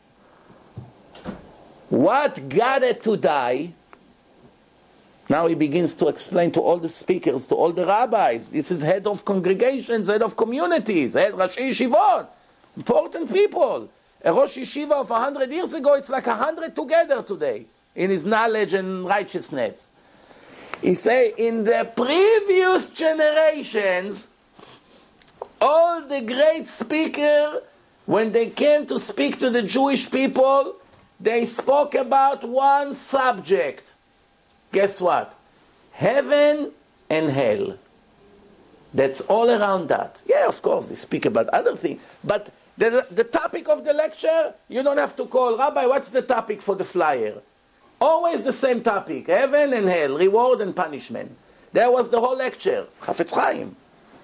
What got it to die? Now he begins to explain to all the speakers, to all the rabbis. This is head of congregations, head of communities, head Rashi Yeshivot, important people. A Rosh Yeshiva of a hundred years ago, it's like a hundred together today in his knowledge and righteousness. He say, in the previous generations, all the great speakers, when they came to speak to the Jewish people, they spoke about one subject. Guess what? Heaven and hell. That's all around that. Yeah, of course, they speak about other things. But the, the topic of the lecture, you don't have to call, Rabbi, what's the topic for the flyer? Always the same topic. Heaven and hell, reward and punishment. That was the whole lecture. Chafetz Chaim.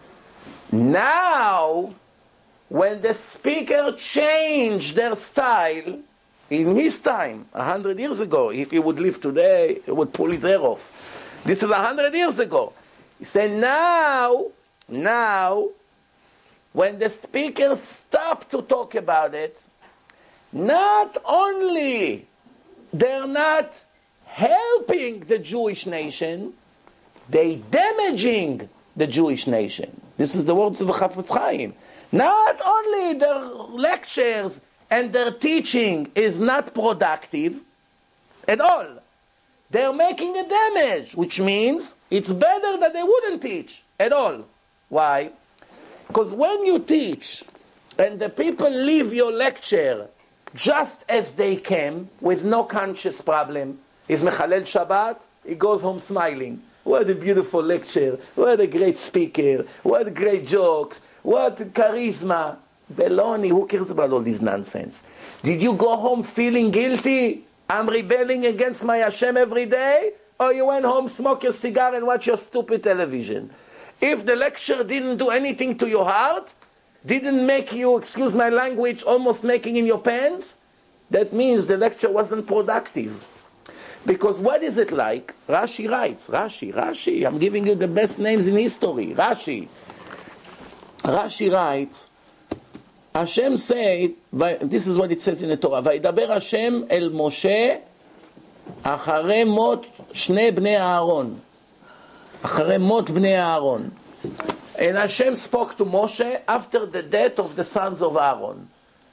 Now, when the speaker changed their style, in his time, a hundred years ago, if he would live today, he would pull his hair off. This is a hundred years ago. He said, now, now, when the speaker stopped to talk about it, not only they're not helping the Jewish nation, they damaging the Jewish nation. This is the words of Chafetz Chaim. Not only their lectures and their teaching is not productive at all. They're making a damage, which means it's better that they wouldn't teach at all. Why? Because when you teach and the people leave your lecture just as they came, with no conscious problem, is Mechalel Shabbat, he goes home smiling. What a beautiful lecture, what a great speaker, what great jokes, what charisma. Beloni, who cares about all this nonsense? Did you go home feeling guilty? I'm rebelling against my Hashem every day? Or you went home, smoke your cigar and watch your stupid television? If the lecture didn't do anything to your heart, didn't make you, excuse my language, almost making in your pants, that means the lecture wasn't productive. Because what is it like? Rashi writes, Rashi, Rashi, I'm giving you the best names in history, Rashi. Rashi writes, Hashem said, this is what it says in the Torah, וידבר Hashem el Moshe אחרי מות שני בני אהרון. אחרי מות בני אהרון. And Hashem spoke to Moshe after the death of the sons of Aaron.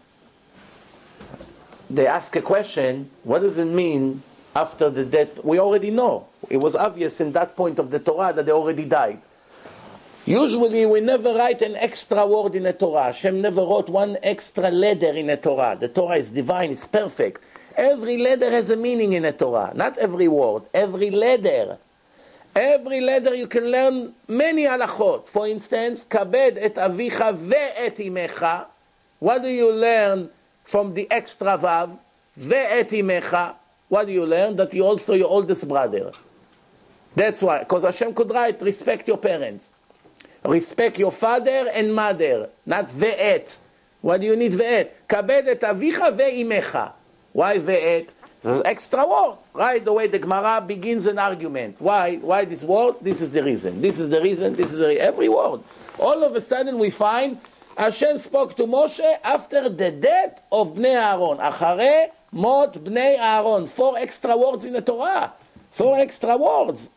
They ask a question, what does it mean after the death? We already know. It was obvious in that point of the Torah that they already died. Usually we never write an extra word in a Torah. Hashem never wrote one extra letter in a Torah. The Torah is divine, it's perfect. Every letter has a meaning in a Torah. Not every word, every letter. Every letter you can learn many halachot. For instance, kabed et avicha ve'et imecha. What do you learn from the extra vav, ve'et imecha, what do you learn? That you also your oldest brother. That's why, because Hashem could write, respect your parents. Respect your father and mother, not ve'et. What do you need ve'et? Kabed et avicha ve'imecha. Why ve'et? This is extra word. Right? The way the Gemara begins an argument. Why? Why this word? This is the reason. This is the reason. This is the re- every word. All of a sudden we find Hashem spoke to Moshe after the death of Bnei Aaron. Achare mot Bnei Aaron. Four extra words in the Torah. Four extra words.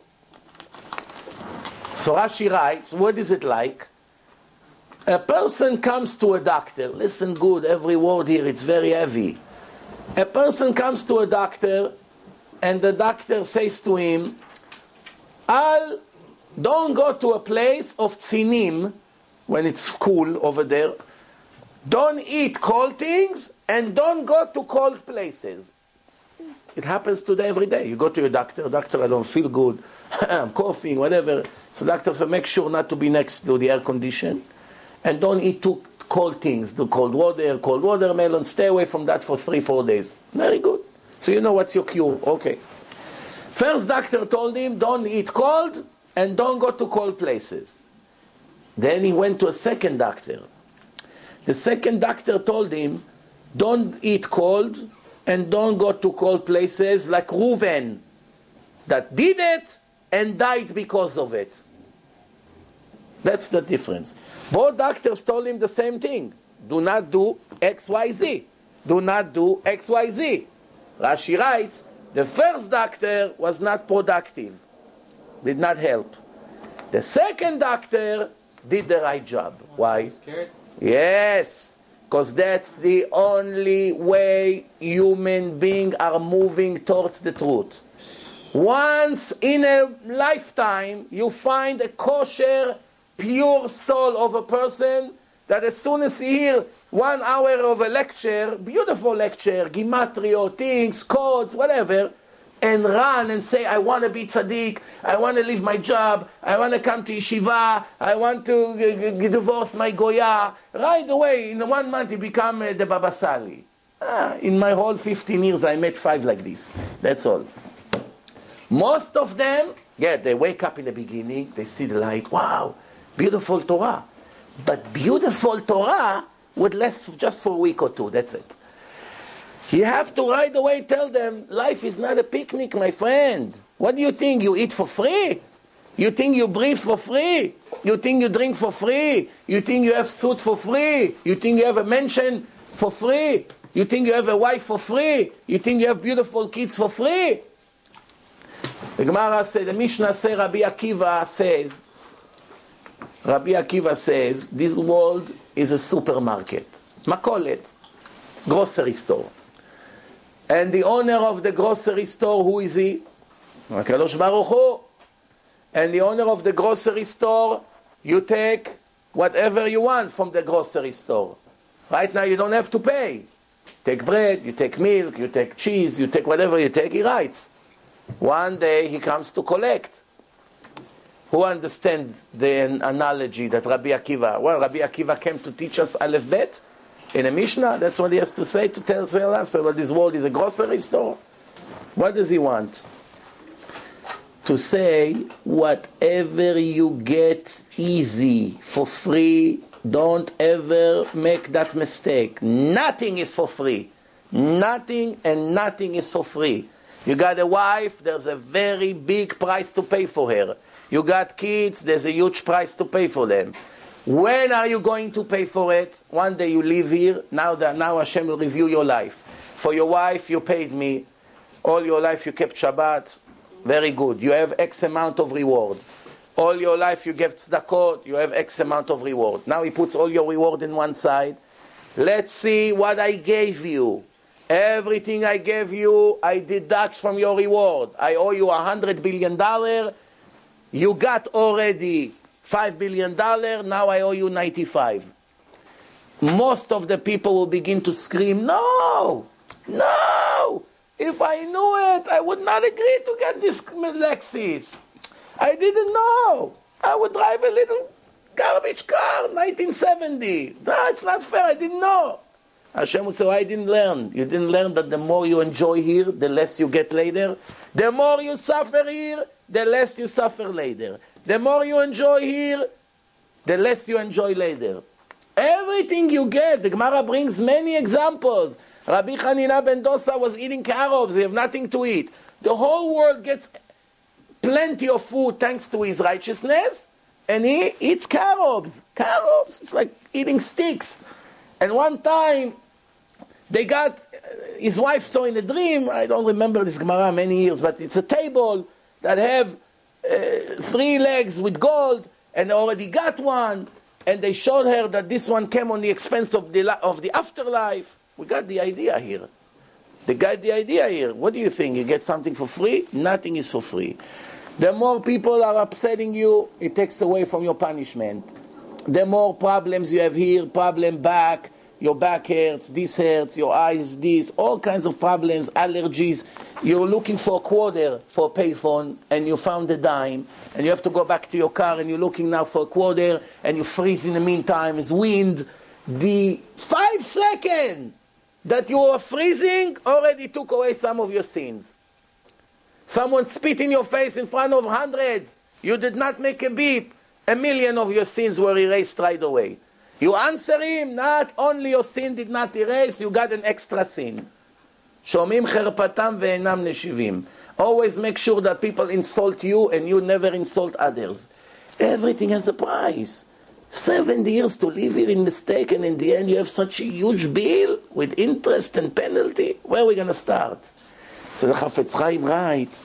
So Rashi writes, what is it like? A person comes to a doctor. Listen good, every word here, it's very heavy. A person comes to a doctor, and the doctor says to him, Al, don't go to a place of tzinim, when it's cool over there. Don't eat cold things, and don't go to cold places. It happens today every day. You go to your doctor, doctor, I don't feel good, I'm coughing, whatever. So doctor says, make sure not to be next to the air condition, and don't eat too cold things, the cold water, cold watermelon, stay away from that for three, four days. Very good. So you know what's your cure. Okay. First doctor told him, don't eat cold, and don't go to cold places. Then he went to a second doctor. The second doctor told him, don't eat cold, and don't go to cold places like Reuven, that did it and died because of it. That's the difference. Both doctors told him the same thing. Do not do X Y Z. Do not do X Y Z. Rashi writes, the first doctor was not productive, did not help. The second doctor did the right job. Why? Scared? Yes. Because that's the only way human beings are moving towards the truth. Once in a lifetime, you find a kosher, pure soul of a person that as soon as he hears one hour of a lecture, beautiful lecture, gematria, things, codes, whatever, and run and say, I want to be tzaddik, I want to leave my job, I want to come to yeshiva, I want to g- g- divorce my goya. Right away, in one month, he become uh, the Baba Sali. Ah, in my whole fifteen years, I met five like this. That's all. Most of them, yeah, they wake up in the beginning, they see the light, wow, beautiful Torah. But beautiful Torah would last just for a week or two, that's it. You have to right away tell them, life is not a picnic, my friend. What do you think? You eat for free? You think you breathe for free? You think you drink for free? You think you have suit for free? You think you have a mansion for free? You think you have a wife for free? You think you have beautiful kids for free? The Gemara says, the Mishnah says, Rabbi Akiva says, Rabbi Akiva says, this world is a supermarket. Makolet, grocery store. And the owner of the grocery store, who is he? HaKadosh Baruch Hu. And the owner of the grocery store, you take whatever you want from the grocery store. Right now you don't have to pay. Take bread, you take milk, you take cheese, you take whatever you take, he writes. One day he comes to collect. Who understands the analogy that Rabbi Akiva, well, Rabbi Akiva came to teach us Aleph Bet in a Mishnah? That's what he has to say to tell, tell us that this world is a grocery store? What does he want? To say, whatever you get easy, for free, don't ever make that mistake. Nothing is for free. Nothing and nothing is for free. You got a wife, there's a very big price to pay for her. You got kids, there's a huge price to pay for them. When are you going to pay for it? One day you live here, now that now Hashem will review your life. For your wife, you paid me. All your life you kept Shabbat. Very good. You have X amount of reward. All your life you gave tzedakot, you have X amount of reward. Now he puts all your reward in one side. Let's see what I gave you. Everything I gave you, I deduct from your reward. I owe you a hundred billion dollars. You got already five billion dollars. Now I owe you ninety-five. Most of the people will begin to scream, no, no. If I knew it, I would not agree to get this Lexus. I didn't know. I would drive a little garbage car, nineteen seventy. No, it's not fair. I didn't know. Hashem would say, I didn't learn. You didn't learn that the more you enjoy here, the less you get later. The more you suffer here, the less you suffer later. The more you enjoy here, the less you enjoy later. Everything you get, the Gemara brings many examples. Rabbi Hanina ben Dosa was eating carobs. He have nothing to eat. The whole world gets plenty of food thanks to his righteousness, and he eats carobs. Carobs, it's like eating sticks. And one time, they got, his wife saw in a dream, I don't remember this Gemara many years, but it's a table that have uh, three legs with gold, and they already got one, and they showed her that this one came on the expense of the, of the afterlife. We got the idea here. They got the idea here. What do you think? You get something for free? Nothing is for free. The more people are upsetting you, it takes away from your punishment. The more problems you have here, problem back, your back hurts, this hurts, your eyes, this, all kinds of problems, allergies. You're looking for a quarter for a payphone, and you found a dime, and you have to go back to your car, and you're looking now for a quarter, and you freeze in the meantime. It's wind. The five seconds that you were freezing already took away some of your sins. Someone spit in your face in front of hundreds. You did not make a beep. A million of your sins were erased right away. You answer him, not only your sin did not erase, you got an extra sin. Shomim cherpatam ve'enam neshivim. Always make sure that people insult you and you never insult others. Everything has a price. Seven years to live here in mistake, and in the end you have such a huge bill with interest and penalty. Where are we going to start? So the Chafetz Chaim writes,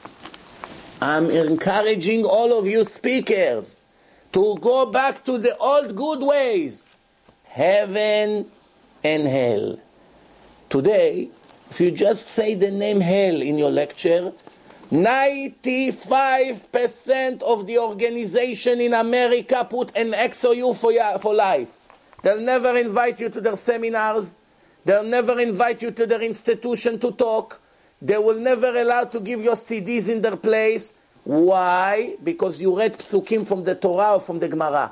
I'm encouraging all of you speakers to go back to the old good ways. Heaven and hell. Today, if you just say the name hell in your lecture, ninety-five percent of the organization in America put an X O U for, you, for life. They'll never invite you to their seminars. They'll never invite you to their institution to talk. They will never allow to give your C Ds in their place. Why? Because you read psukim from the Torah or from the Gemara.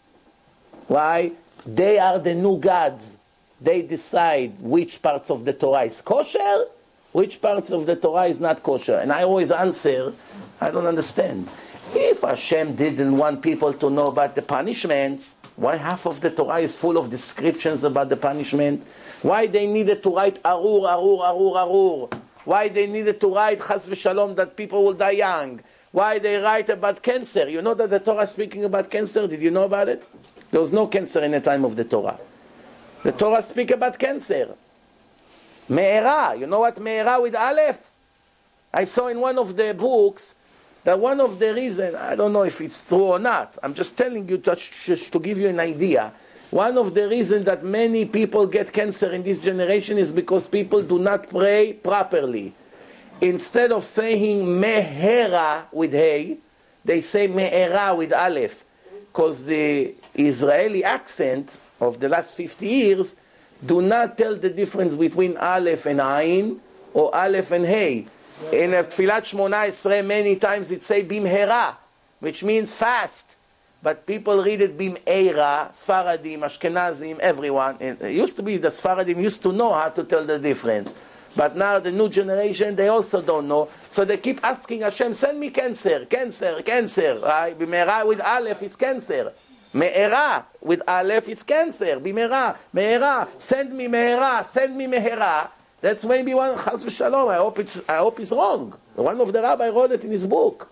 Why? They are the new gods. They decide which parts of the Torah is kosher, which parts of the Torah is not kosher. And I always answer, I don't understand. If Hashem didn't want people to know about the punishments, why half of the Torah is full of descriptions about the punishment? Why they needed to write arur, arur, arur, arur? Why they needed to write chas v'shalom that people will die young? Why they write about cancer? You know that the Torah is speaking about cancer? Did you know about it? There was no cancer in the time of the Torah. The Torah speaks about cancer. Me'era. You know what Me'era with Aleph? I saw in one of the books that one of the reasons, I don't know if it's true or not, I'm just telling you to, to give you an idea. One of the reasons that many people get cancer in this generation is because people do not pray properly. Instead of saying Mehera with Hey, they say Me'era with Aleph. Because the Israeli accent of the last fifty years do not tell the difference between Aleph and Ayin or Aleph and Hey. In a Tfilat Shmona Esrei, many times it say Bimhera, which means fast. But people read it Bim'era, Sfaradim, Ashkenazim, everyone. It used to be the Sfaradim used to know how to tell the difference. But now the new generation, they also don't know. So they keep asking Hashem, send me cancer, cancer, cancer. Right? Bimera with Aleph, it's cancer. Me'era with Aleph, it's cancer. Bimera, Me'era, send me Me'era, send me Mehera. That's maybe one, Chas v'Shalom, I hope it's, I hope it's wrong. One of the rabbi wrote it in his book.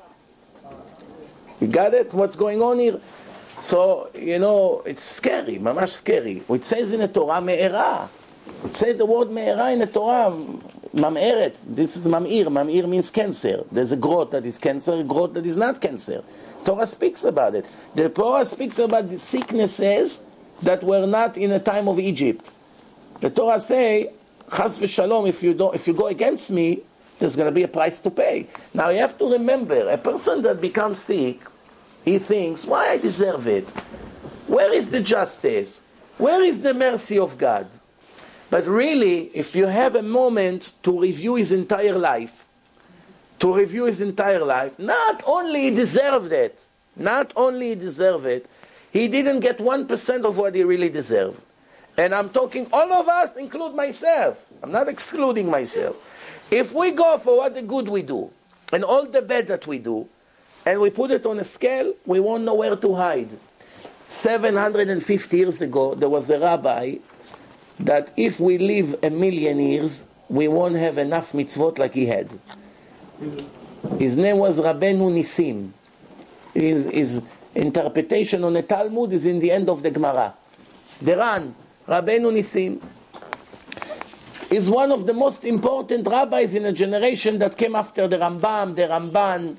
You got it? What's going on here? So, you know, it's scary, mamash scary. It says in the Torah, Me'era. It says the word Me'era in the Torah, Mam'eret. This is Mam'ir. Mam'ir means cancer. There's a growth that is cancer, a growth that is not cancer. Torah speaks about it. The Torah speaks about the sicknesses that were not in the time of Egypt. The Torah say, Chas v'Shalom, if you don't, if you go against me, there's going to be a price to pay. Now you have to remember, a person that becomes sick, he thinks, why I deserve it? Where is the justice? Where is the mercy of God? But really, if you have a moment to review his entire life, to review his entire life, not only he deserved it, not only he deserved it, he didn't get one percent of what he really deserved. and I'm talking all of us, include myself. I'm not excluding myself. If we go for what the good we do, and all the bad that we do, and we put it on a scale, we won't know where to hide. seven hundred fifty years ago, there was a rabbi that if we live a million years, we won't have enough mitzvot like he had. His name was Rabbeinu Nissim. His, his interpretation on the Talmud is in the end of the Gemara. The Ran, Rabbeinu Nissim, is one of the most important rabbis in a generation that came after the Rambam, the Ramban.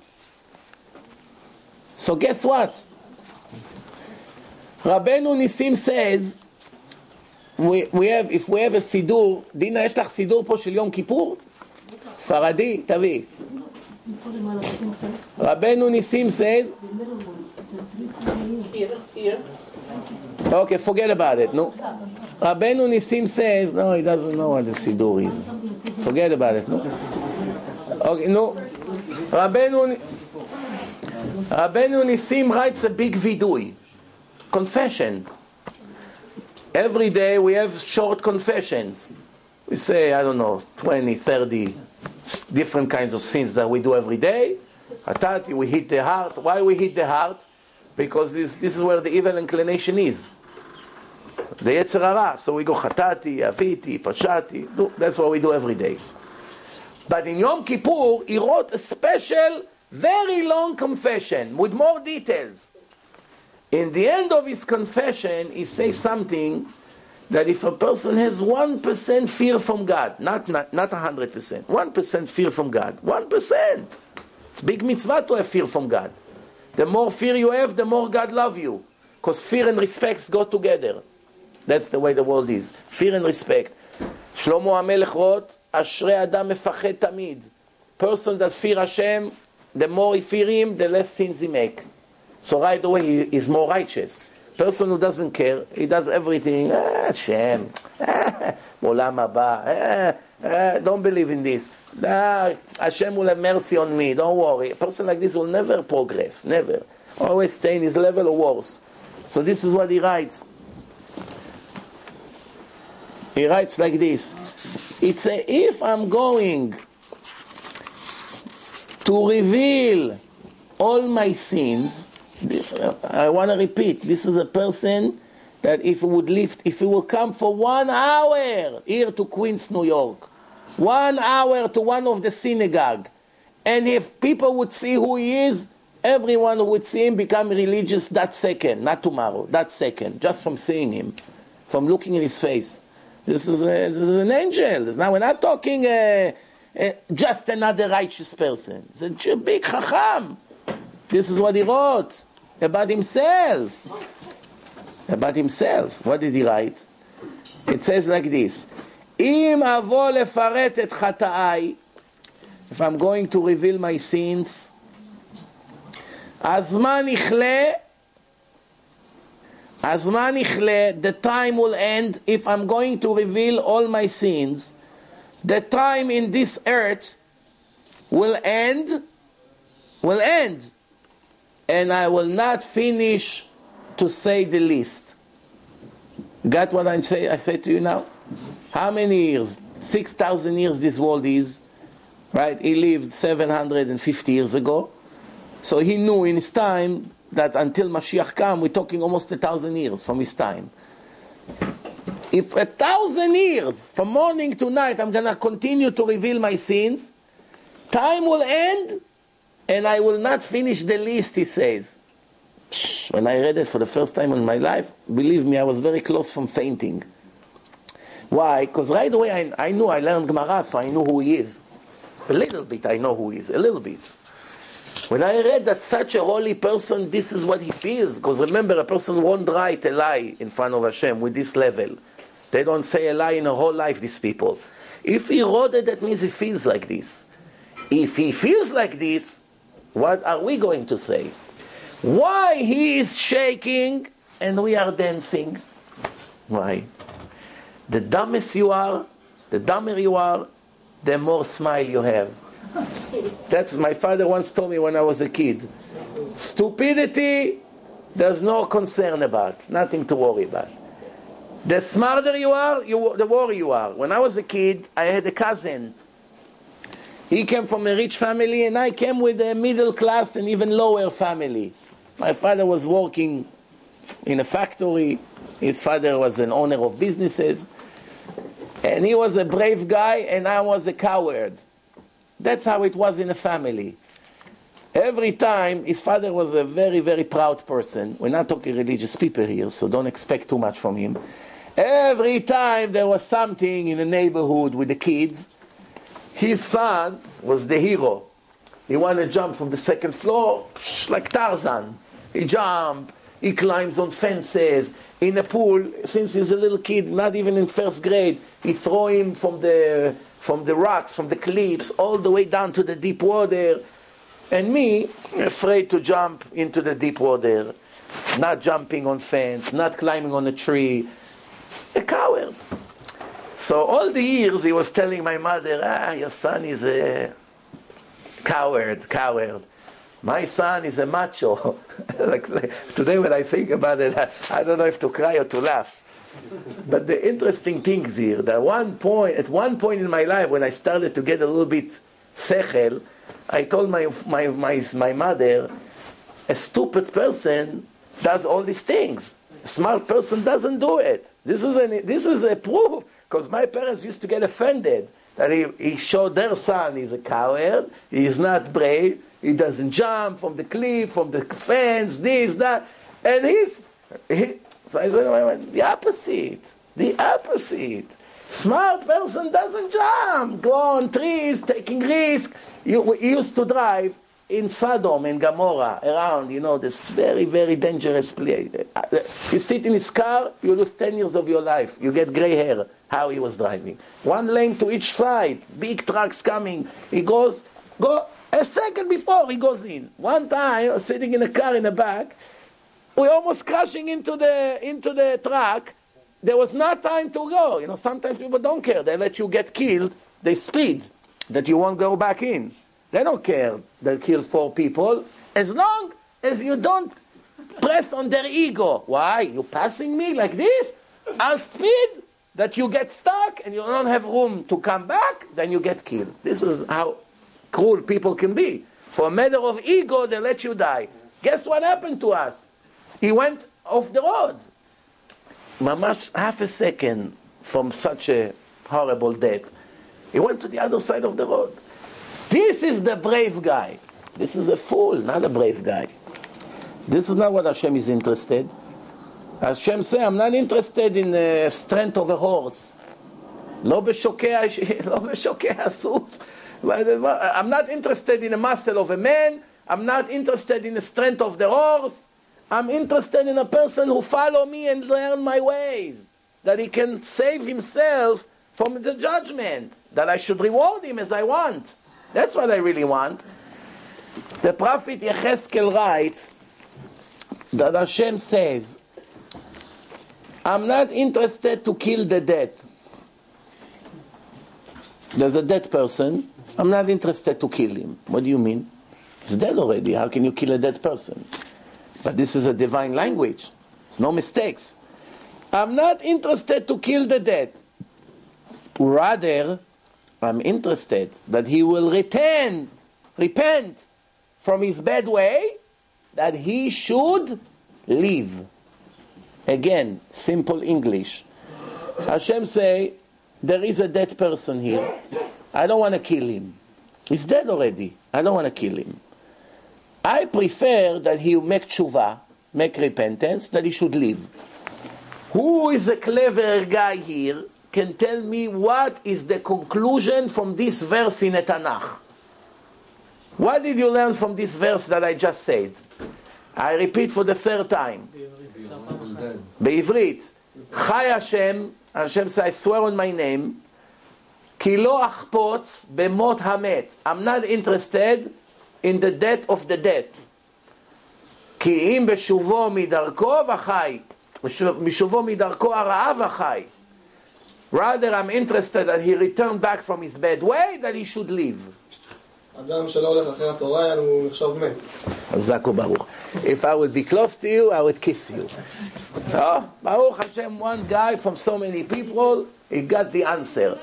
So guess what? Rabbeinu Nissim says, we, we have, if we have a סידור, דינה, יש לך סידור פה של יום כיפור? ספרדי, תביא. Rabbeinu Nissim says, Here, here. okay, forget about it. No. Rabbeinu Nissim says, no, he doesn't know what the סידור is. Forget about it. No. Okay, no. Rabbeinu, Rabbeinu Nissim writes a big vidui. Confession. Every day we have short confessions. We say, I don't know, twenty, thirty different kinds of sins that we do every day. Hatati, we hit the heart. Why we hit the heart? Because this, this is where the evil inclination is. The Yetzer Hara. So we go Hatati, Aviti, Pashati. That's what we do every day. But in Yom Kippur, he wrote a special, very long confession with more details. In the end of his confession, he says something that if a person has one percent fear from God, not not not one hundred percent, one percent fear from God, one percent. It's big mitzvah to have fear from God. The more fear you have, the more God loves you. Because fear and respect go together. That's the way the world is. Fear and respect. Shlomo HaMelech wrote, Ashrei Adam mefached tamid. Person that fear Hashem, the more he fear him, the less sins he make. So right away he is more righteous. Person who doesn't care, he does everything. Ah, Hashem, ah, Olam haba, ah, ah, don't believe in this. Ah, Hashem will have mercy on me. Don't worry. A person like this will never progress, never. Always stay in his level or worse. So this is what he writes. He writes like this. It's a, if I'm going to reveal all my sins, I want to repeat, this is a person that if he would lift, if he will come for one hour here to Queens, New York, one hour to one of the synagogue, and if people would see who he is, everyone who would see him become religious that second, not tomorrow, that second, just from seeing him, from looking in his face. This is, a, this is an angel. Now we're not talking uh, uh, just another righteous person. It's a big chacham. This is what he wrote about himself. About himself. What did he write? It says like this. Im avo lefaret et chata'ai. If I'm going to reveal my sins, azman ichle, azman ichle, the time will end. If I'm going to reveal all my sins, the time in this earth will end, will end. And I will not finish to say the least. Got what I say? I say to you now? How many years? Six thousand years this world is. Right? He lived seven hundred fifty years ago. So he knew in his time that until Mashiach come, we're talking almost a thousand years from his time. If a thousand years, from morning to night, I'm going to continue to reveal my sins, time will end, and I will not finish the list, he says. When I read it for the first time in my life, believe me, I was very close from fainting. Why? Because right away I, I knew, I learned Gemara, so I knew who he is. A little bit I know who he is, a little bit. When I read that such a holy person, this is what he feels. Because remember, a person won't write a lie in front of Hashem with this level. They don't say a lie in a whole life, these people. If he wrote it, that means he feels like this. If he feels like this, what are we going to say? Why he is shaking and we are dancing? Why? The dumbest you are, the dumber you are, the more smile you have. That's my father once told me when I was a kid. Stupidity, there's no concern about, nothing to worry about. The smarter you are, you, the worrier you are. When I was a kid, I had a cousin. He came from a rich family, and I came with a middle class and even lower family. My father was working in a factory. His father was an owner of businesses. And he was a brave guy, and I was a coward. That's how it was in a family. Every time, his father was a very, very proud person. We're not talking religious people here, so don't expect too much from him. Every time there was something in the neighborhood with the kids, his son was the hero. He wanted to jump from the second floor, like Tarzan. He jumped, he climbs on fences. In the pool, since he's a little kid, not even in first grade, he throw him from the, from the rocks, from the cliffs, all the way down to the deep water. And me, afraid to jump into the deep water, not jumping on fence, not climbing on a tree, a coward. So all the years he was telling my mother, ah, your son is a coward, coward. My son is a macho. like, like, today when I think about it, I, I don't know if to cry or to laugh. But the interesting thing is here, that one point, at one point in my life when I started to get a little bit sechel, I told my, my, my, my mother, a stupid person does all these things. A smart person doesn't do it. This is, an, this is a proof, because my parents used to get offended that he, he showed their son he's a coward, he's not brave, he doesn't jump from the cliff, from the fence, this, that. And he's, he, so I said, the opposite, the opposite. Smart person doesn't jump, go on trees, taking risks. You, he used to drive in Sodom and Gomorrah, around, you know, this very, very dangerous place. If you sit in his car, you lose ten years of your life. You get gray hair, how he was driving. One lane to each side, big trucks coming. He goes, go a second before he goes in. One time, I was sitting in a car in the back, we almost crashing into the, into the truck. There was no time to go. You know, sometimes people don't care. They let you get killed, they speed, that you won't go back in. They don't care. They'll kill four people as long as you don't press on their ego. Why? You passing me like this? I'll speed that you get stuck and you don't have room to come back, then you get killed. This is how cruel people can be. For a matter of ego, they let you die. Guess what happened to us? He went off the road. Mamash, half a second from such a horrible death. He went to the other side of the road. This is the brave guy. This is a fool, not a brave guy. This is not what Hashem is interested. Hashem say, I'm not interested in the strength of a horse. לא בשוקע, לא בשוקע הסוס. I'm not interested in the muscle of a man. I'm not interested in the strength of the horse. I'm interested in a person who follow me and learn my ways. That he can save himself from the judgment. That I should reward him as I want. That's what I really want. The prophet Yecheskel writes that Hashem says, I'm not interested to kill the dead. There's a dead person. I'm not interested to kill him. What do you mean? He's dead already. How can you kill a dead person? But this is a divine language. It's no mistakes. I'm not interested to kill the dead. Rather, I'm interested that he will return, repent from his bad way, that he should live. Again, simple English. Hashem say, there is a dead person here. I don't want to kill him. He's dead already. I don't want to kill him. I prefer that he make tshuva, make repentance, that he should live. Who is a clever guy here can tell me what is the conclusion from this verse in the Tanakh? What did you learn from this verse that I just said? I repeat for the third time. בעברית. חי השם, Hashem says, I swear on my name, כי לא אחפוץ במות המת. I'm not interested in the death of the dead. כי אם בשובו מדרכו וחי, משובו מדרכו הרעה וחי. Rather, I'm interested that he returned back from his bad way, that he should live. אדם שלא הולך אחרי התורה, הוא נחשב מת. חזק וברוך. If I would be close to you, I would kiss you. So, Baruch Hashem, one guy from so many people, he got the answer.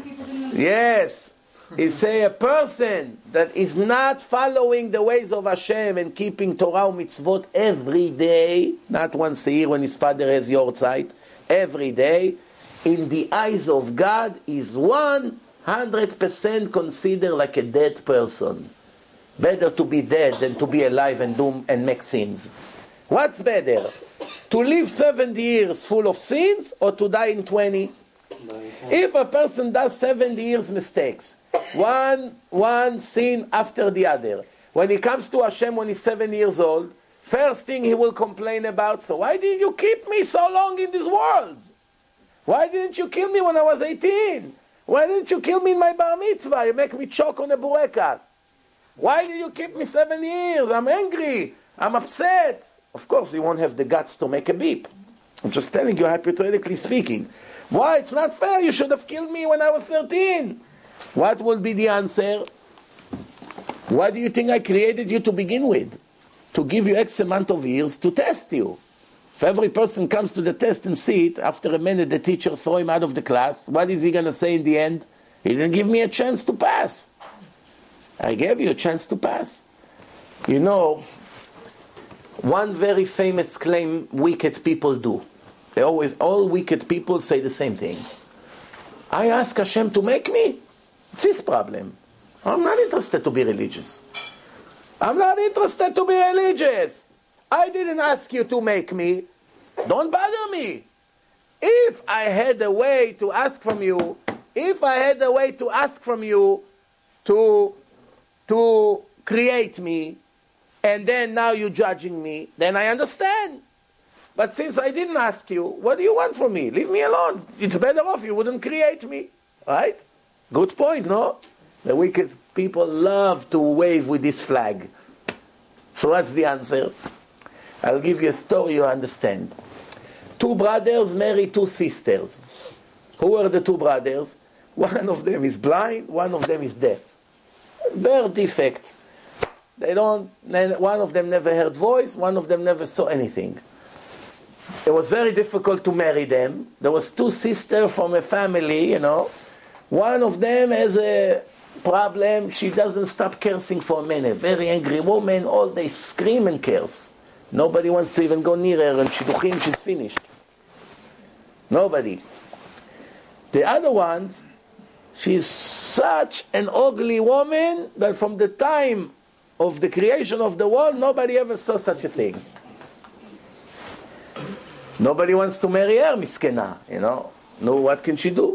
Yes. He say a person that is not following the ways of Hashem and keeping Torah and mitzvot every day, not once a year when his father has yortzeit, every day, in the eyes of God is one hundred percent considered like a dead person. Better to be dead than to be alive and do and make sins. What's better? To live seventy years full of sins or to die in twenty? If a person does seventy years mistakes, one one sin after the other, when he comes to Hashem when he's seven years old, first thing he will complain about, so why did you keep me so long in this world? Why didn't you kill me when I was eighteen? Why didn't you kill me in my bar mitzvah? You make me choke on the burekas. Why did you keep me seven years? I'm angry. I'm upset. Of course, you won't have the guts to make a beep. I'm just telling you, hypothetically speaking. Why? It's not fair. You should have killed me when I was thirteen. What will be the answer? Why do you think I created you to begin with? To give you X amount of years to test you. If every person comes to the test and sit, after a minute the teacher throw him out of the class, what is he going to say in the end? He didn't give me a chance to pass. I gave you a chance to pass. You know, one very famous claim wicked people do. They always, all wicked people say the same thing. I ask Hashem to make me. It's his problem. I'm not interested to be religious. I'm not interested to be religious. I didn't ask you to make me. Don't bother me. If I had a way to ask from you, if I had a way to ask from you to, to create me, and then now you're judging me, then I understand. But since I didn't ask you, what do you want from me? Leave me alone. It's better off you wouldn't create me. Right? Good point, no? The wicked people love to wave with this flag. So what's the answer? I'll give you a story you understand. Two brothers marry two sisters. Who are the two brothers? One of them is blind, one of them is deaf. Birth defect. They don't, one of them never heard voice, one of them never saw anything. It was very difficult to marry them. There was two sisters from a family, you know. One of them has a problem. She doesn't stop cursing for a minute. Very angry woman, all day scream and curse. Nobody wants to even go near her, and shidduchim, she's finished. Nobody. The other ones, she's such an ugly woman that from the time of the creation of the world, nobody ever saw such a thing. Nobody wants to marry her, miskena, you know. No, what can she do?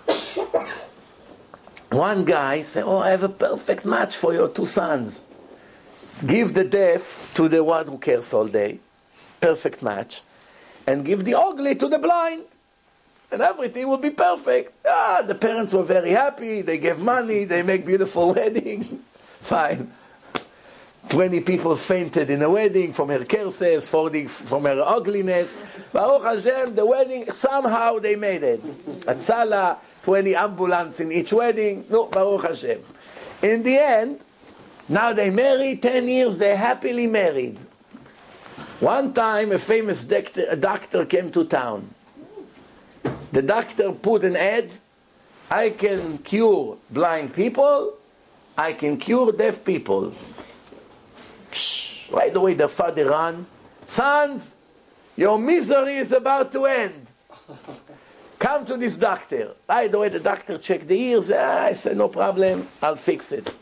One guy said, oh, I have a perfect match for your two sons. Give the deaf to the one who cares all day. Perfect match. And give the ugly to the blind. And everything will be perfect. Ah, the parents were very happy. They gave money. They make beautiful wedding. Fine. Twenty people fainted in a wedding from her curses, forty from her ugliness. Baruch Hashem, the wedding, somehow they made it. Atzala, twenty ambulance in each wedding. No, Baruch Hashem. In the end, now they married, ten years, they happily married. One time, a famous doctor, a doctor came to town. The doctor put an ad, I can cure blind people, I can cure deaf people. Right away the father ran, sons, your misery is about to end. Come to this doctor. Right away the doctor checked the ears. Ah, I said, no problem, I'll fix it.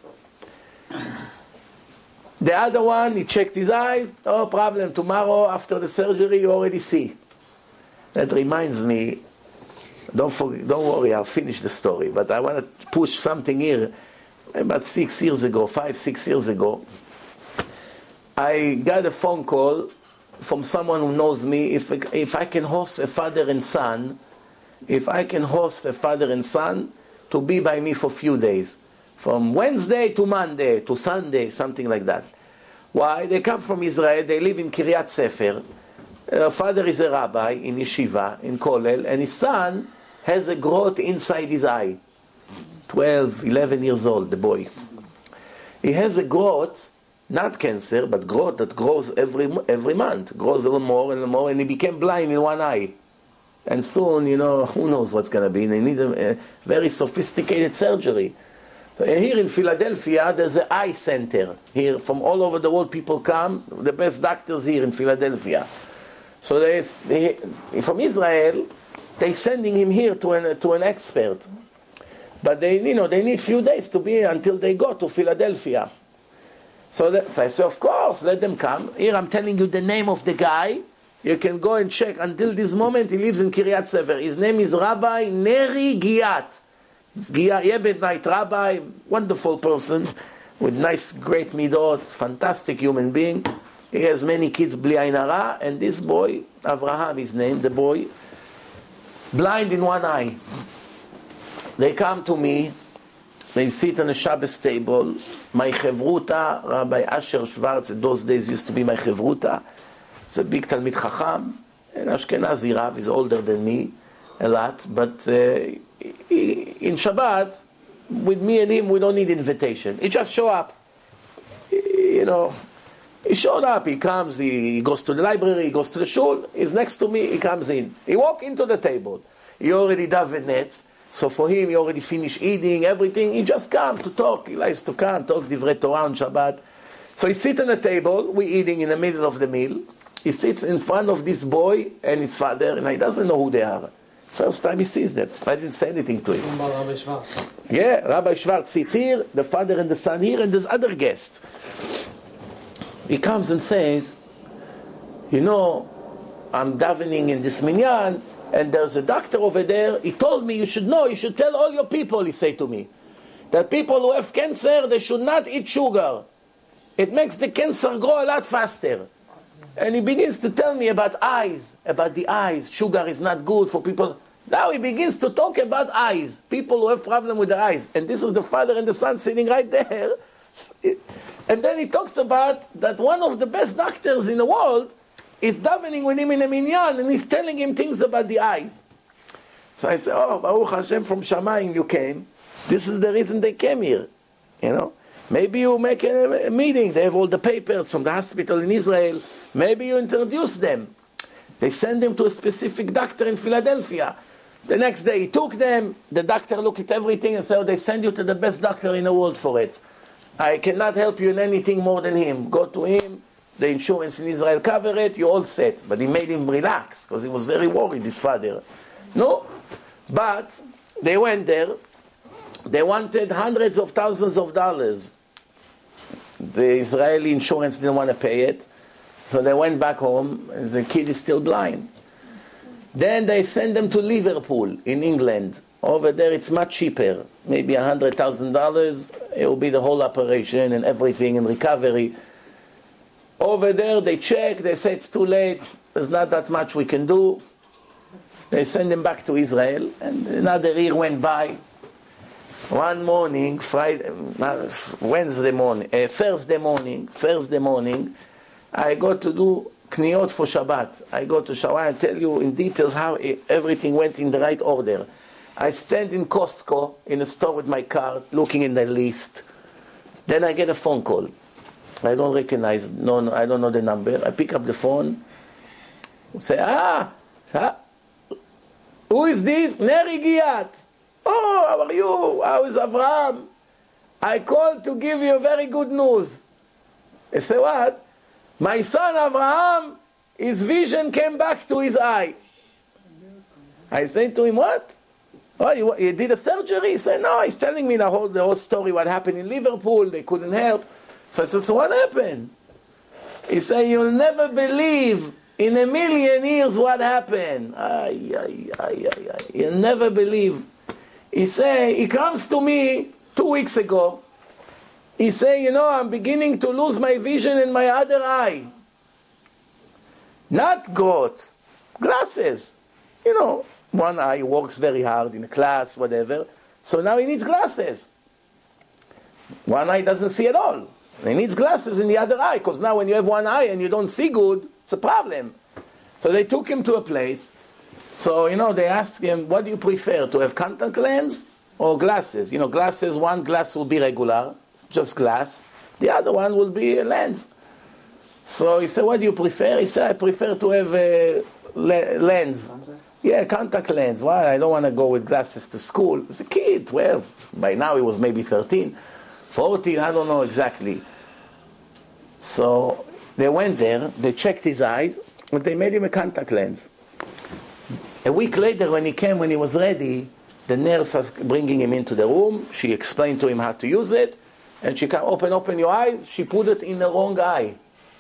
The other one, he checked his eyes. No problem, tomorrow after the surgery you already see. That reminds me, don't, forget, don't worry, I'll finish the story, but I want to push something here. About six years ago, five, six years ago, I got a phone call from someone who knows me. If, if I can host a father and son, if I can host a father and son to be by me for a few days. From Wednesday to Monday to Sunday, something like that. Why? They come from Israel, they live in Kiryat Sefer. Her father is a rabbi in yeshiva, in Kollel, and his son has a growth inside his eye. twelve, eleven years old, the boy. He has a growth, not cancer, but growth that grows every every month, grows a little more and more, and he became blind in one eye. And soon, you know, who knows what's going to be. They need a, a very sophisticated surgery. Here in Philadelphia, there's an eye center. Here, from all over the world, people come. The best doctors here in Philadelphia. So they, they from Israel, they're sending him here to an to an expert. But they, you know, they need few days to be until they go to Philadelphia. So, that, so I said, of course, let them come. Here, I'm telling you the name of the guy. You can go and check. Until this moment, he lives in Kiryat Sefer. His name is Rabbi Neri Giat. Giat, Yebet Night Rabbi, wonderful person, with nice, great midot, fantastic human being. He has many kids, Bli Ayin Hara, and this boy, Avraham, his name, the boy, blind in one eye. They come to me, they sit on a Shabbos table. My Chevruta, Rabbi Asher Schwartz, in those days used to be my Chevruta. He's a big Talmid Chacham, an Ashkenazi Rav, he's older than me a lot, but uh, he, in Shabbat, with me and him, we don't need invitation. He just show up. You know, he showed up, he comes, he goes to the library, he goes to the shul, he's next to me, he comes in. He walk into the table. He already daven nets, so for him, he already finished eating, everything. He just come to talk. He likes to come, talk Divrei Torah on Shabbat. So he sits on the table, we eating in the middle of the meal. He sits in front of this boy and his father, and he doesn't know who they are. First time he sees them. I didn't say anything to him. Rabbi Schwartz. Yeah, Rabbi Schwartz sits here, the father and the son here, and there's other guest. He comes and says, you know, I'm davening in this minyan, and there's a doctor over there. He told me you should know, you should tell all your people, he said to me, that people who have cancer, they should not eat sugar. It makes the cancer grow a lot faster. And he begins to tell me about eyes, about the eyes. Sugar is not good for people. Now he begins to talk about eyes, people who have problem with their eyes. And this is the father and the son sitting right there. And then he talks about that one of the best doctors in the world is davening with him in a minyan, and he's telling him things about the eyes. So I say, oh, Baruch Hashem, from Shamayim you came. This is the reason they came here. You know? Maybe you make a, a meeting. They have all the papers from the hospital in Israel. Maybe you introduce them. They send them to a specific doctor in Philadelphia. The next day he took them. The doctor looked at everything and said, oh, they send you to the best doctor in the world for it. I cannot help you in anything more than him. Go to him. The insurance in Israel cover it. You're all set. But he made him relax because he was very worried, his father. No. But they went there. They wanted hundreds of thousands of dollars. The Israeli insurance didn't want to pay it. So they went back home, and the kid is still blind. Then they sent them to Liverpool in England. Over there it's much cheaper. Maybe one hundred thousand dollars. It will be the whole operation and everything and recovery. Over there they check, they say it's too late. There's not that much we can do. They send them back to Israel, and another year went by. One morning, Friday, Wednesday morning, uh, Thursday morning, Thursday morning, I go to do kniyot for Shabbat. I go to Shabbat and tell you in details how it, everything went in the right order. I stand in Costco, in a store with my card, looking in the list. Then I get a phone call. I don't recognize, no, no, I don't know the number. I pick up the phone, say, ah, ah who is this? Neri Giat. Oh, how are you? How is Avraham? I called to give you very good news. I say, what? My son Avraham, his vision came back to his eye. I say to him, what? Oh, you, you did a surgery? He said, no, he's telling me the whole, the whole story, what happened in Liverpool, they couldn't help. So I said, so what happened? He said, you'll never believe in a million years what happened. Ay, ay, ay, ay, ay. You'll never believe. He say, he comes to me two weeks ago. He say, you know, I'm beginning to lose my vision in my other eye. Not growth, glasses. You know, one eye works very hard in a class, whatever. So now he needs glasses. One eye doesn't see at all. He needs glasses in the other eye, because now when you have one eye and you don't see good, it's a problem. So they took him to a place. So, you know, they asked him, what do you prefer, to have contact lens or glasses? You know, glasses, one glass will be regular, just glass. The other one will be a lens. So he said, what do you prefer? He said, I prefer to have a le- lens. Yeah, contact lens. Why? I don't want to go with glasses to school. He's a kid, twelve. By now he was maybe thirteen, fourteen, I don't know exactly. So they went there, they checked his eyes, and they made him a contact lens. A week later, when he came, when he was ready, the nurse was bringing him into the room. She explained to him how to use it, and she can open, open your eyes. She put it in the wrong eye.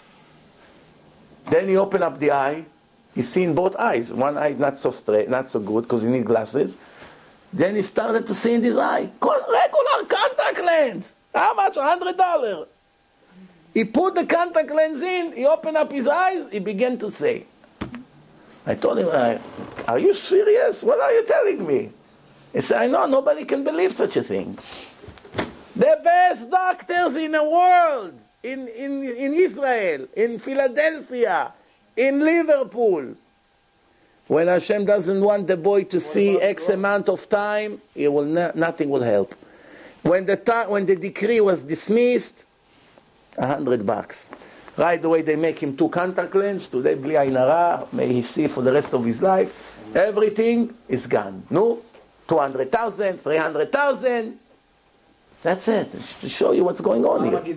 Then he opened up the eye. He's seen both eyes. One eye is not so straight, not so good, because he needs glasses. Then he started to see in his eye. Regular contact lens. How much? one hundred dollars. He put the contact lens in, he opened up his eyes, he began to say. I told him, are you serious? What are you telling me? He said, I know, nobody can believe such a thing. The best doctors in the world, in, in, in Israel, in Philadelphia, in Liverpool. When Hashem doesn't want the boy to see X amount of time, it will not, nothing will help. When the, ta- when the decree was dismissed, a hundred bucks. Right away they make him two contact lenses, today bli ayin hara, may he see for the rest of his life. Everything is gone. No? two hundred thousand, three hundred thousand. That's it. To show you what's going on here.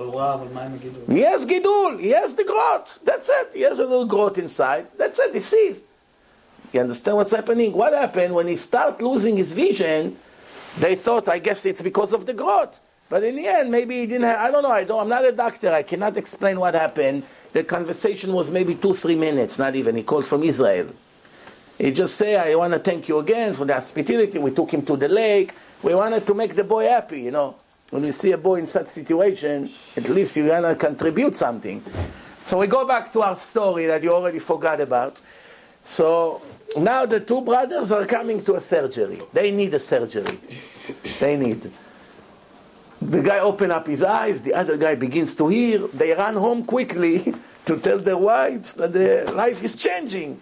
He has gidul. He has the growth. That's it. He has a little growth inside. That's it. He sees. You understand what's happening? What happened when he started losing his vision? They thought, I guess it's because of the growth. But in the end, maybe he didn't have, I don't know, I don't, I'm not a doctor, I cannot explain what happened. The conversation was maybe two, three minutes, not even. He called from Israel. He just said, I want to thank you again for the hospitality. We took him to the lake. We wanted to make the boy happy, you know. When you see a boy in such situation, at least you want to contribute something. So we go back to our story that you already forgot about. So now the two brothers are coming to a surgery. They need a surgery. They need. The guy opens up his eyes, the other guy begins to hear. They run home quickly to tell their wives that their life is changing.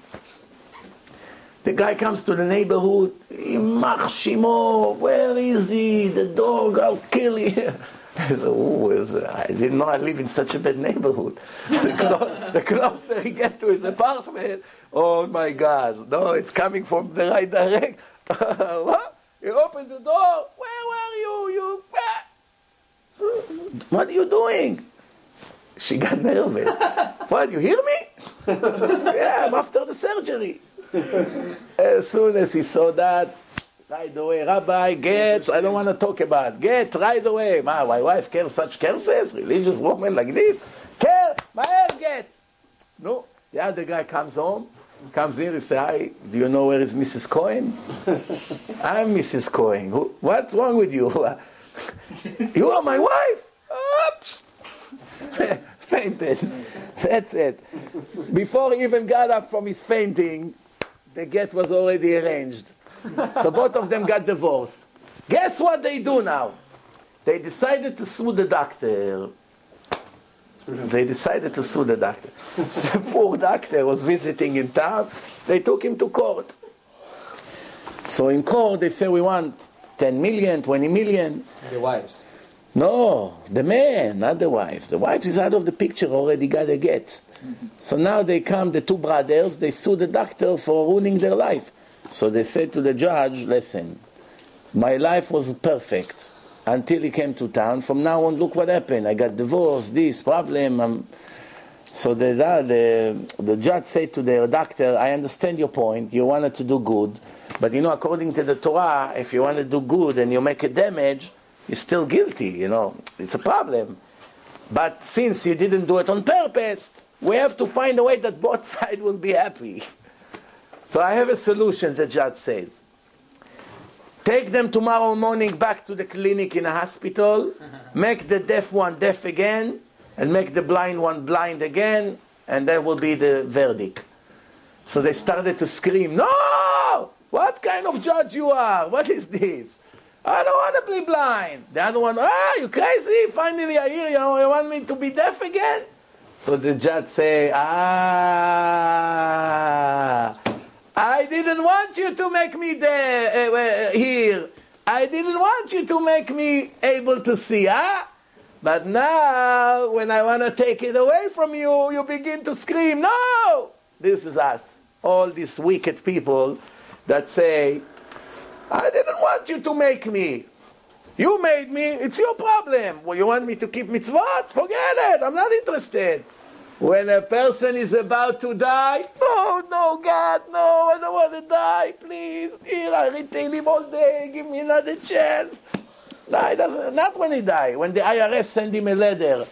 The guy comes to the neighborhood. Imach Shimo, where is he? The dog, I'll kill him. I said, oh, I didn't know I live in such a bad neighborhood. The, clo- the closer he gets to his apartment, oh my God, no, it's coming from the right direction. What? He opened the door. Where were you? You. So, what are you doing? She got nervous. What, you hear me? Yeah, I'm after the surgery. As soon as he saw that, right away, Rabbi, get, I don't want to talk about, get right away. My, my wife cares such curses, religious woman like this. Care, my hair get. No, the other guy comes home, comes in and says, hi, do you know where is Missus Cohen? I'm Missus Cohen. Who, what's wrong with you? You are my wife. Oops. Fainted. That's it. Before he even got up from his fainting, the get was already arranged. So both of them got divorced. Guess what they do now? They decided to sue the doctor. They decided to sue the doctor. So the poor doctor was visiting in town. They took him to court. So in court they say we want ten million, twenty million. The wives. No, the man, not the wives. The wives is out of the picture, already got a get. Mm-hmm. So now they come, the two brothers, they sue the doctor for ruining their life. So they said to the judge, listen, my life was perfect until he came to town. From now on, look what happened. I got divorced, this problem. Um, so the, the, the judge said to the doctor, I understand your point. You wanted to do good. But you know, according to the Torah, if you want to do good and you make a damage, you're still guilty, you know. It's a problem. But since you didn't do it on purpose, we have to find a way that both sides will be happy. So I have a solution, the judge says. Take them tomorrow morning back to the clinic in a hospital, make the deaf one deaf again, and make the blind one blind again, and that will be the verdict. So they started to scream, no! What kind of judge you are? What is this? I don't want to be blind. The other one, ah, you crazy? Finally I hear you. You want me to be deaf again? So the judge say, ah, I didn't want you to make me there, uh, uh, here. I didn't want you to make me able to see, huh? But now, when I want to take it away from you, you begin to scream, no! This is us. All these wicked people that say, I didn't want you to make me. You made me, it's your problem. Well, you want me to keep mitzvot? Forget it, I'm not interested. When a person is about to die, no, no, God, no, I don't want to die, please. Here, I read Tehillim all day, give me another chance. No, it doesn't, not when he dies. When the I R S send him a letter,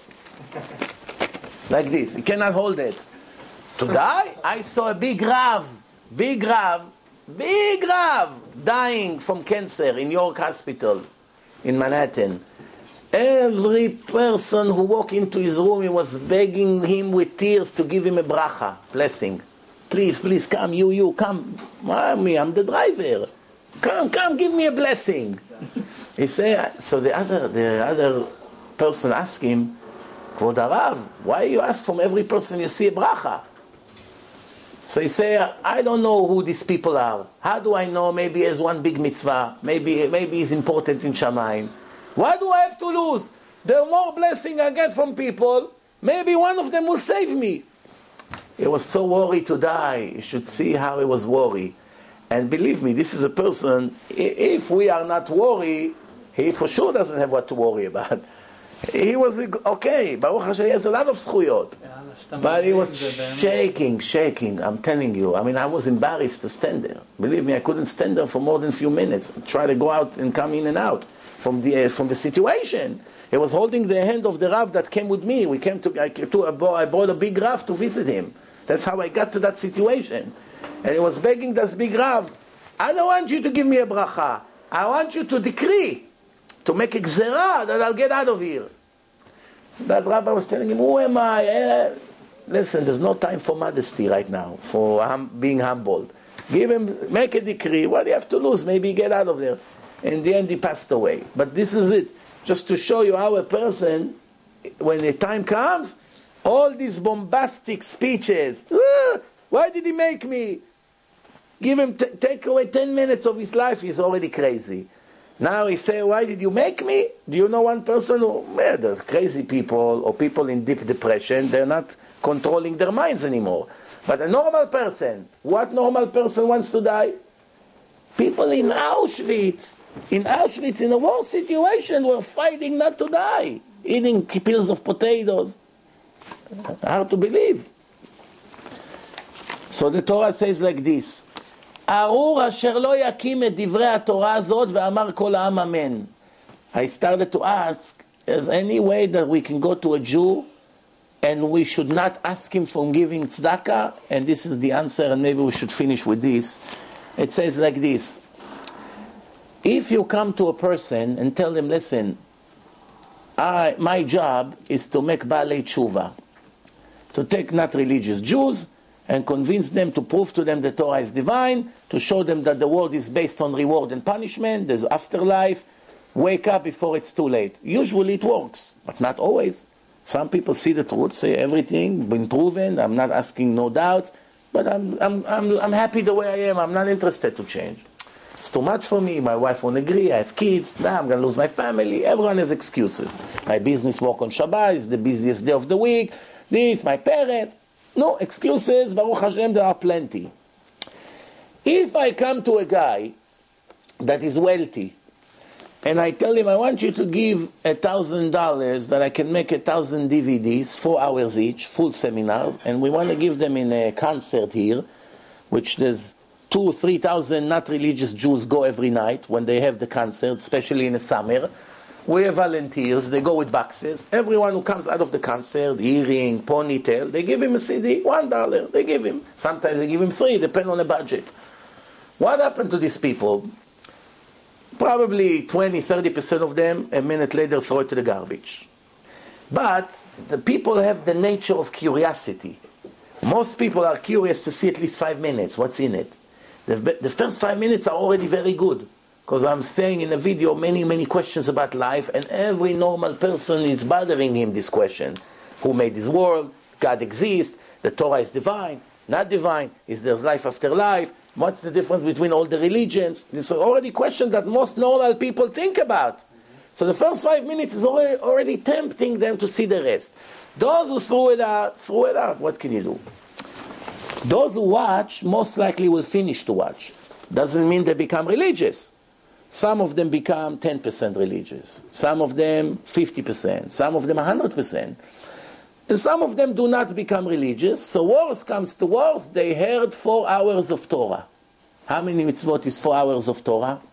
like this, he cannot hold it. To die? I saw a big Rav, big Rav, big Rav, dying from cancer in York Hospital in Manhattan. Every person who walked into his room, he was begging him with tears to give him a bracha, blessing. Please, please, come, you, you, come. Mommy, I'm the driver. Come, come, give me a blessing. He said, so the other, the other person asked him, Kvod Harav, why you ask from every person you see a bracha? So he said, I don't know who these people are. How do I know? Maybe he has one big mitzvah. Maybe, maybe he's important in Shamayim. What do I have to lose? The more blessing I get from people, maybe one of them will save me. He was so worried to die. You should see how he was worried. And believe me, this is a person, if we are not worried, he for sure doesn't have what to worry about. He was, okay, Baruch Hashem, he has a lot of zchuyot. But he was shaking, shaking, I'm telling you. I mean, I was embarrassed to stand there. Believe me, I couldn't stand there for more than a few minutes. Try to go out and come in and out from the uh, from the situation. He was holding the hand of the Rav that came with me. We came to, I, to I brought a big Rav to visit him. That's how I got to that situation. And he was begging this big Rav, I don't want you to give me a bracha. I want you to decree, to make a gzera that I'll get out of here. So that rabbi was telling him, who am I? Eh, listen, there's no time for modesty right now, for hum, being humbled. Give him, make a decree. What do you have to lose? Maybe get out of there. In the end, he passed away. But this is it. Just to show you how a person, when the time comes, all these bombastic speeches, ah, why did he make me? Give him, t- take away ten minutes of his life, he's already crazy. Now he say, why did you make me? Do you know one person who, well, there's crazy people or people in deep depression, they're not controlling their minds anymore. But a normal person, what normal person wants to die? People in Auschwitz, in Auschwitz, in a war situation, were fighting not to die, eating pills of potatoes. Hard to believe. So the Torah says like this, ארור אשר לא יקים את דברי התורה הזאת ואמר כל העם אמן. I started to ask, is there any way that we can go to a Jew and we should not ask him for giving tzedakah? And this is the answer, and maybe we should finish with this. It says like this, if you come to a person and tell them, listen, I, my job is to make Baalei Tshuva, to take not religious Jews and convince them, to prove to them the Torah is divine, to show them that the world is based on reward and punishment, there's afterlife, wake up before it's too late. Usually it works, but not always. Some people see the truth, say everything, been proven, I'm not asking no doubts, but I'm, I'm, I'm, I'm happy the way I am, I'm not interested to change. It's too much for me, my wife won't agree, I have kids, now I'm going to lose my family, everyone has excuses. My business work on Shabbat, it's the busiest day of the week, this, my parents. No excuses, Baruch Hashem, there are plenty. If I come to a guy that is wealthy, and I tell him, I want you to give a thousand dollars that I can make a thousand D V Ds, four hours each, full seminars, and we want to give them in a concert here, which there's two, three thousand not religious Jews go every night when they have the concert, especially in the summer. We have volunteers, they go with boxes. Everyone who comes out of the concert, earring, ponytail, they give him a C D, one dollar, they give him. Sometimes they give him three, depending on the budget. What happened to these people? Probably twenty, thirty percent of them, a minute later, throw it to the garbage. But the people have the nature of curiosity. Most people are curious to see at least five minutes, what's in it. The, the first five minutes are already very good. Because I'm saying in the video many, many questions about life, and every normal person is bothering him this question. Who made this world? God exists? The Torah is divine? Not divine? Is there life after life? What's the difference between all the religions? These are already questions that most normal people think about. So the first five minutes is already, already tempting them to see the rest. Those who threw it out, threw it out. What can you do? Those who watch most likely will finish to watch. Doesn't mean they become religious. Some of them become ten percent religious. Some of them fifty percent. Some of them one hundred percent. And some of them do not become religious. So worse comes to worse, they heard four hours of Torah. How many mitzvot is four hours of Torah?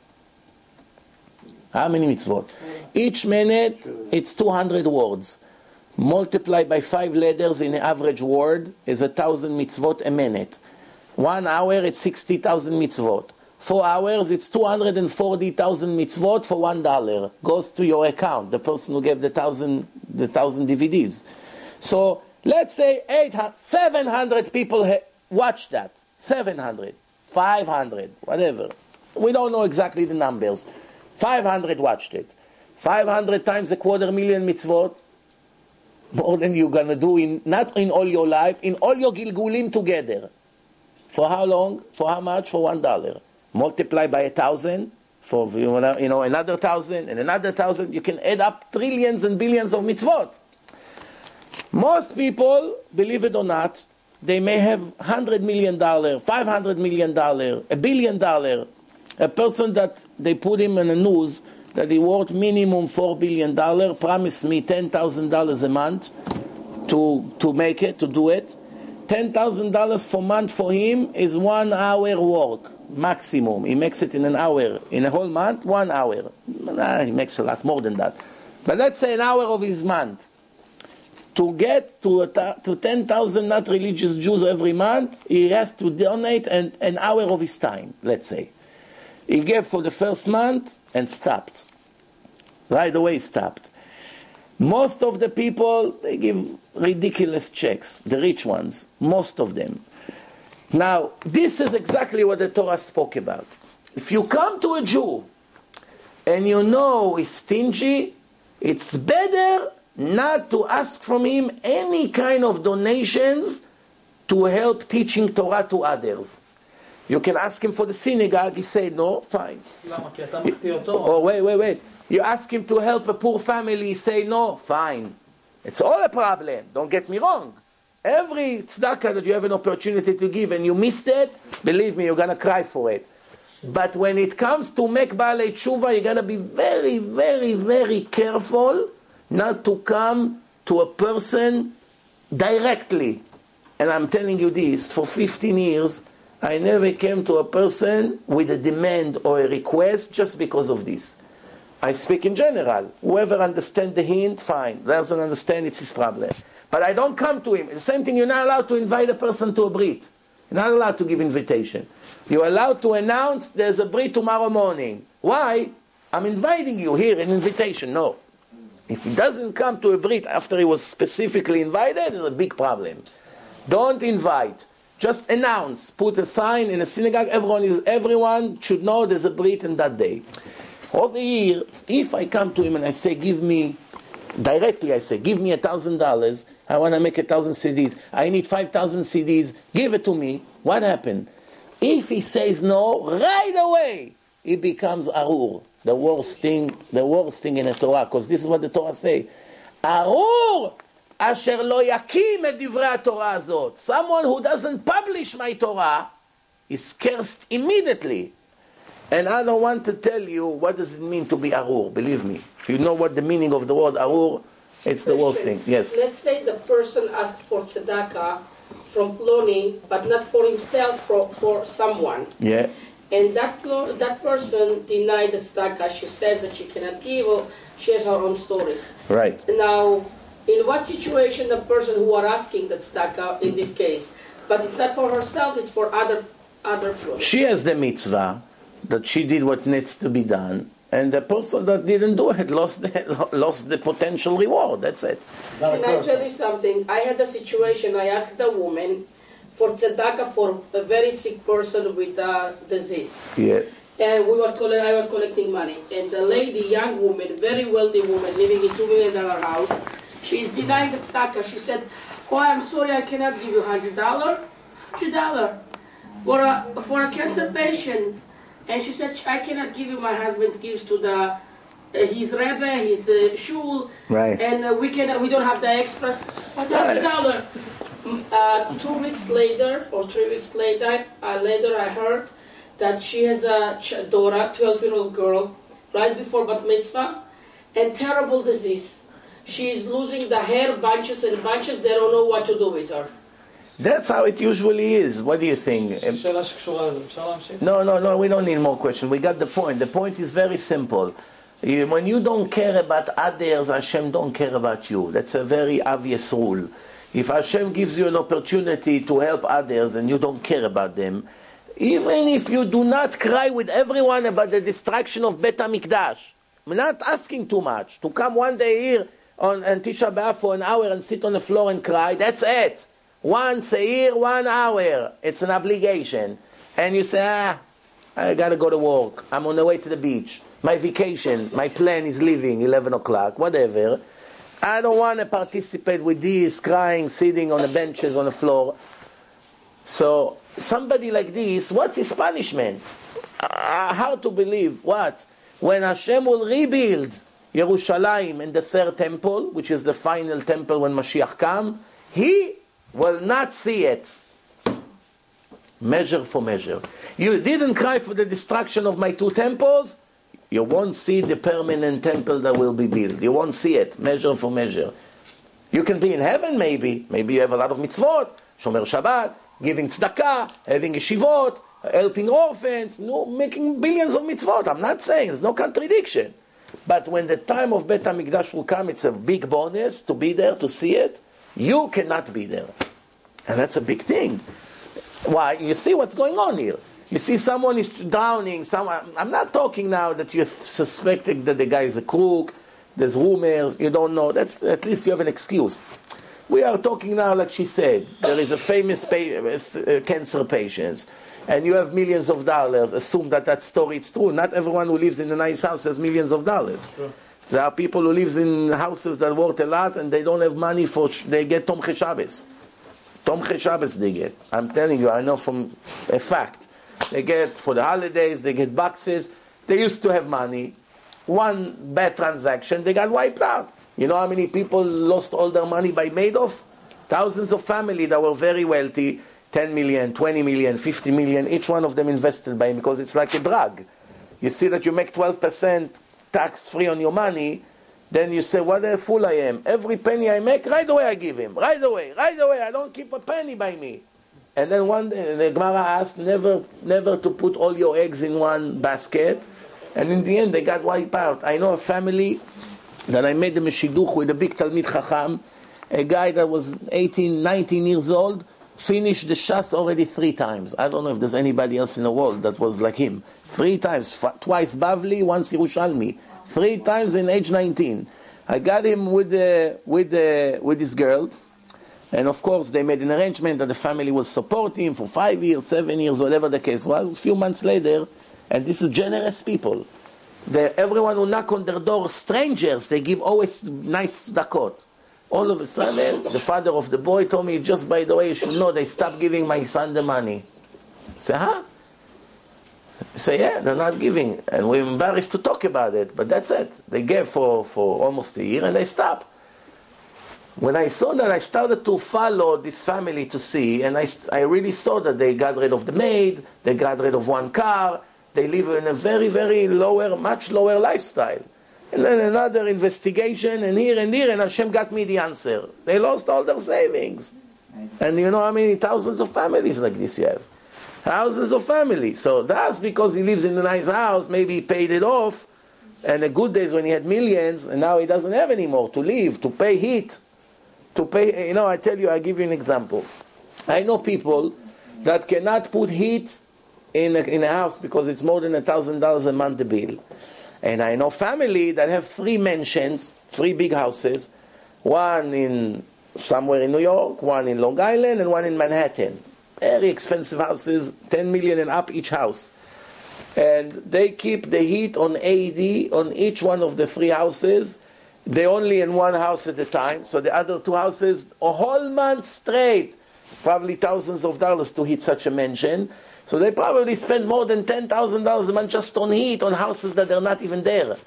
How many mitzvot? Each minute, it's two hundred words. Multiplied by five letters in an average word is a thousand mitzvot a minute. One hour, it's sixty thousand mitzvot. Four hours, it's two hundred forty thousand mitzvot for one dollar. Goes to your account, the person who gave the thousand, the thousand D V Ds. So, let's say eight hundred, seven hundred people ha- watched that. seven hundred, five hundred, whatever. We don't know exactly the numbers. five hundred watched it. five hundred times a quarter million mitzvot. More than you're going to do, in not in all your life, in all your gilgulim together. For how long? For how much? For one dollar. Multiply by a thousand, for you know another thousand, and another thousand. You can add up trillions and billions of mitzvot. Most people, believe it or not, they may have one hundred million dollars, five hundred million dollars, a billion dollars. A person that they put him in the news that he worth minimum four billion dollars, promised me ten thousand dollars a month to, to make it, to do it. ten thousand dollars for month for him is one hour work, maximum. He makes it in an hour. In a whole month, one hour. Nah, he makes a lot more than that. But let's say an hour of his month. To get to, a to ten thousand not religious Jews every month, he has to donate an, an hour of his time, let's say. He gave for the first month and stopped. Right away stopped. Most of the people, they give ridiculous checks, the rich ones, most of them. Now, this is exactly what the Torah spoke about. If you come to a Jew and you know he's stingy, it's better not to ask from him any kind of donations to help teaching Torah to others. You can ask him for the synagogue, he said no, fine. Or wait, wait, wait. You ask him to help a poor family, he say no, fine. It's all a problem, don't get me wrong. Every tzedakah that you have an opportunity to give and you missed it, believe me, you're going to cry for it. But when it comes to make Baalei Tshuva, you're going to be very, very, very careful not to come to a person directly. And I'm telling you this, for fifteen years, I never came to a person with a demand or a request just because of this. I speak in general. Whoever understands the hint, fine. Doesn't understand, it's his problem. But I don't come to him. The same thing, you're not allowed to invite a person to a brit. You're not allowed to give invitation. You're allowed to announce there's a brit tomorrow morning. Why? I'm inviting you here, an invitation. No. If he doesn't come to a brit after he was specifically invited, it's a big problem. Don't invite. Just announce. Put a sign in a synagogue. Everyone is. Everyone should know there's a brit on that day. Over here, if I come to him and I say, give me, directly I say, give me a thousand dollars, I want to make a thousand C Ds, I need five thousand C Ds, give it to me, what happened? If he says no, right away, he becomes arur, the worst thing, the worst thing in the Torah, because this is what the Torah say. Arur, asher lo yakim et divrei HaTorah azot. Someone who doesn't publish my Torah is cursed immediately. And I don't want to tell you what does it mean to be arur. Believe me, if you know what the meaning of the word arur, it's the worst thing. Yes. Let's say the person asked for tzedakah from Ploni, but not for himself, for, for someone. Yeah. And that that person denied the tzedakah. She says that she cannot give, or she has her own stories. Right. Now, in what situation the person who are asking the tzedakah in this case, but it's not for herself, it's for other other people. She has the mitzvah that she did what needs to be done, and the person that didn't do it lost the, lost the potential reward. That's it. Can I tell you something? I had a situation, I asked a woman for tzedakah for a very sick person with a disease. Yeah. And we were coll- I was collecting money. And the lady, young woman, very wealthy woman, living in two million dollar house, she's denying the tzedakah. She said, oh, I'm sorry, I cannot give you one hundred dollars. one hundred dollars. For a, for a cancer patient. And she said, I cannot give you my husband's gifts to the uh, his Rebbe, his uh, shul, Right. and uh, we can we don't have the extras. But hundred dollar. Uh, two weeks later or three weeks later, uh, later I heard that she has a ch- daughter, twelve-year-old girl, right before bat mitzvah, and terrible disease. She is losing the hair bunches and bunches. They don't know what to do with her. That's how it usually is. What do you think? Um, שאלה שקשורה לזה, אפשר להמשיך? No, no, no, we don't need more questions. We got the point. The point is very simple. You- When you don't care about others, Hashem don't care about you. That's a very obvious rule. If Hashem gives you an opportunity to help others and you don't care about them, even if you do not cry with everyone about the destruction of Bet HaMikdash, I'm not asking too much. To come one day here on, on Tisha B'Av for an hour and sit on the floor and cry, that's it. Once a year, one hour. It's an obligation. And you say, ah, I gotta go to work. I'm on the way to the beach. My vacation, my plan is leaving eleven o'clock, whatever. I don't want to participate with this, crying, sitting on the benches on the floor. So, somebody like this, what's his punishment? Uh, how to believe? What? When Hashem will rebuild Yerushalayim and the third temple, which is the final temple when Mashiach comes, he will not see it. Measure for measure. You didn't cry for the destruction of my two temples, you won't see the permanent temple that will be built. You won't see it, measure for measure. You can be in heaven maybe. Maybe you have a lot of mitzvot, Shomer Shabbat, giving tzedakah, having yeshivot, helping orphans, no, making billions of mitzvot. I'm not saying, there's no contradiction. But when the time of Bet HaMikdash will come, it's a big bonus to be there, to see it. You cannot be there. And that's a big thing. Why? You see what's going on here. You see someone is drowning. Someone, I'm not talking now that you're suspecting that the guy is a crook. There's rumors. You don't know. That's at least you have an excuse. We are talking now, like she said, there is a famous pa- uh, cancer patient, and you have millions of dollars. Assume that that story is true. Not everyone who lives in a nice house has millions of dollars. Sure. There are people who live in houses that worth a lot, and they don't have money for. Sh- they get Tomchei Shabbos. Tomchei Shabbos they get. I'm telling you, I know from a fact. They get, for the holidays, they get boxes. They used to have money. One bad transaction, they got wiped out. You know how many people lost all their money by Madoff? Thousands of families that were very wealthy, ten million, twenty million, fifty million, each one of them invested by him because it's like a drug. You see that you make twelve percent tax-free on your money, then you say, what a fool I am. Every penny I make, right away I give him. Right away, right away. I don't keep a penny by me. And then one day, the Gemara asked never, never to put all your eggs in one basket. And in the end, they got wiped out. I know a family that I made them a shidduch with a big Talmid Chacham, a guy that was eighteen, nineteen years old, finished the Shas already three times. I don't know if there's anybody else in the world that was like him. Three times, f- twice Bavli, once Yerushalmi. Three times in age nineteen. I got him with the, with the, with this girl. And of course, they made an arrangement that the family will support him for five years, seven years, whatever the case was. A few months later, and this is generous people. They, everyone who knock on their door, strangers, they give always nice tzedakot. All of a sudden, the father of the boy told me, just by the way, you should know, they stopped giving my son the money. I say, huh? I say, yeah, they're not giving. And we're embarrassed to talk about it, but that's it. They gave for, for almost a year and they stopped. When I saw that, I started to follow this family to see, and I, I really saw that they got rid of the maid, they got rid of one car, they live in a very, very lower, much lower lifestyle. And then another investigation, and here and here, and Hashem got me the answer. They lost all their savings. And you know how many thousands of families like this you have? Thousands of families. So that's because he lives in a nice house, maybe he paid it off, and the good days when he had millions, and now he doesn't have anymore to live, to pay heat. To pay, you know, I tell you, I give you an example. I know people that cannot put heat in a, in a house because it's more than a thousand dollars a month the bill. And I know family that have three mansions, three big houses, one in somewhere in New York, one in Long Island, and one in Manhattan. Very expensive houses, ten million and up each house. And they keep the heat on A D on each one of the three houses. They only in one house at a time, so the other two houses, a whole month straight. It's probably thousands of dollars to heat such a mansion. So they probably spend more than ten thousand dollars a month just on heat, on houses that they're not even there.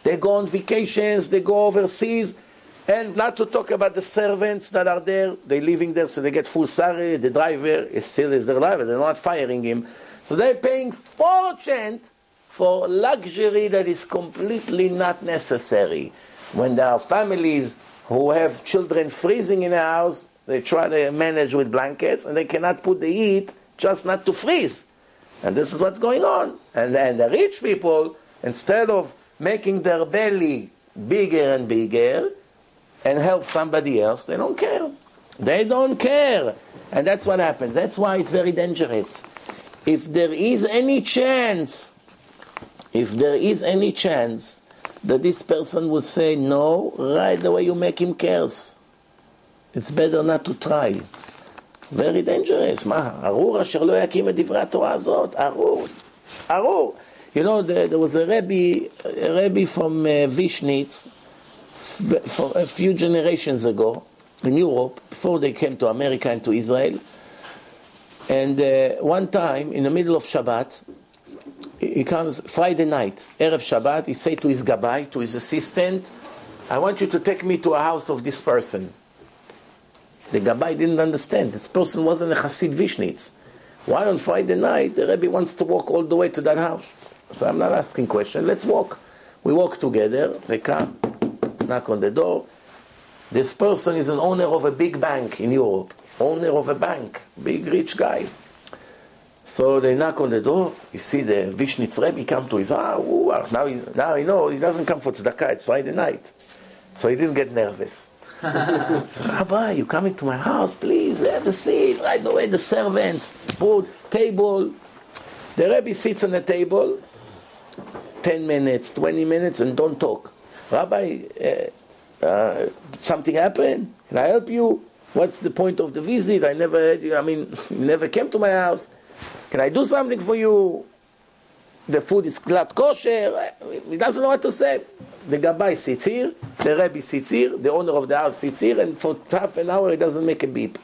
They go on vacations, they go overseas, and not to talk about the servants that are there. They're living there, so they get full salary. The driver is still is their driver. They're not firing him. So they're paying fortune for luxury that is completely not necessary. When there are families who have children freezing in a house, they try to manage with blankets, and they cannot put the heat just not to freeze. And this is what's going on. And then the rich people, instead of making their belly bigger and bigger and help somebody else, they don't care. They don't care. And that's what happens. That's why it's very dangerous. If there is any chance, if there is any chance that this person will say no, right away you make him curse. It's better not to try. Very dangerous. מה? ארור אשר לא יקים את דברי התורה הזאת. ארור. ארור. You know, there, there was a Rebbe, a Rebbe from uh, Vishnitz for a few generations ago in Europe, before they came to America and to Israel. And uh, one time, in the middle of Shabbat, he comes Friday night, Erev Shabbat, he said to his gabbai, to his assistant, I want you to take me to a house of this person. The gabbai didn't understand. This person wasn't a Hasid Vishnitz. Why on Friday night the Rebbe wants to walk all the way to that house? So I'm not asking questions. Let's walk. We walk together. They come, knock on the door. This person is an owner of a big bank in Europe. Owner of a bank. Big rich guy. So they knock on the door. You see the Vishnitz Rebbe come to his house. Ah, now, he, now he know he doesn't come for tzedakah. It's Friday night. So he didn't get nervous. So, Rabbi, you come into my house, please, have a seat. Right away, the servants, put table. The Rebbe sits on the table, ten minutes, twenty minutes, and don't talk. Rabbi, uh, uh, something happened? Can I help you? What's the point of the visit? I never had you, I mean, you never came to my house. Can I do something for you? The food is glad kosher. He doesn't know what to say. The gabbai sits here, the Rebbe sits here, the owner of the house sits here, and for half an hour he doesn't make a beep.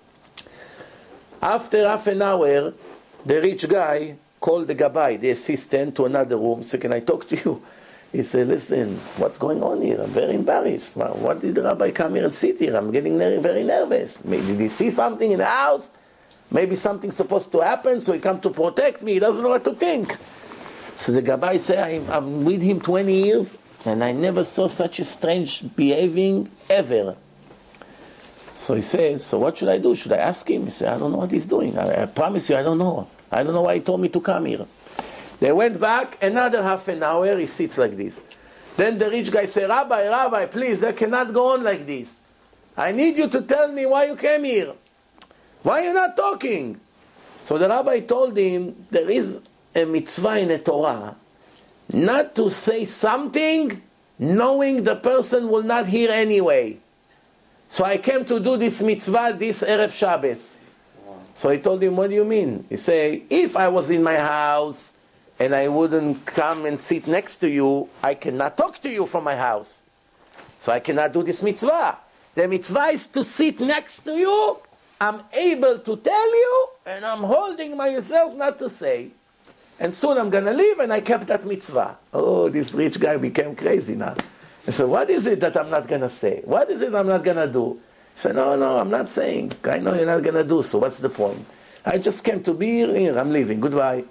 After half an hour, the rich guy called the gabbai, the assistant, to another room. Said, can I talk to you? He said, listen, what's going on here? I'm very embarrassed. What did the rabbi come here and sit here? I'm getting very nervous. Maybe did he see something in the house? Maybe something's supposed to happen, so he come to protect me. He doesn't know what to think. So the gabbai said, I'm with him twenty years, and I never saw such a strange behaving ever. So he says, so what should I do? Should I ask him? He said, I don't know what he's doing. I, I promise you, I don't know. I don't know why he told me to come here. They went back, another half an hour, he sits like this. Then the rich guy said, Rabbi, Rabbi, please, that cannot go on like this. I need you to tell me why you came here. Why are you not talking? So the rabbi told him, there is a mitzvah in the Torah, not to say something knowing the person will not hear anyway. So I came to do this mitzvah this Erev Shabbos. So I told him, what do you mean? He said, if I was in my house and I wouldn't come and sit next to you, I cannot talk to you from my house. So I cannot do this mitzvah. The mitzvah is to sit next to you. I'm able to tell you, and I'm holding myself not to say. And soon I'm going to leave, and I kept that mitzvah. Oh, this rich guy became crazy now. I said, what is it that I'm not going to say? What is it I'm not going to do? He said, no, no, I'm not saying. I know you're not going to do, so what's the point? I just came to be here, here I'm leaving, goodbye.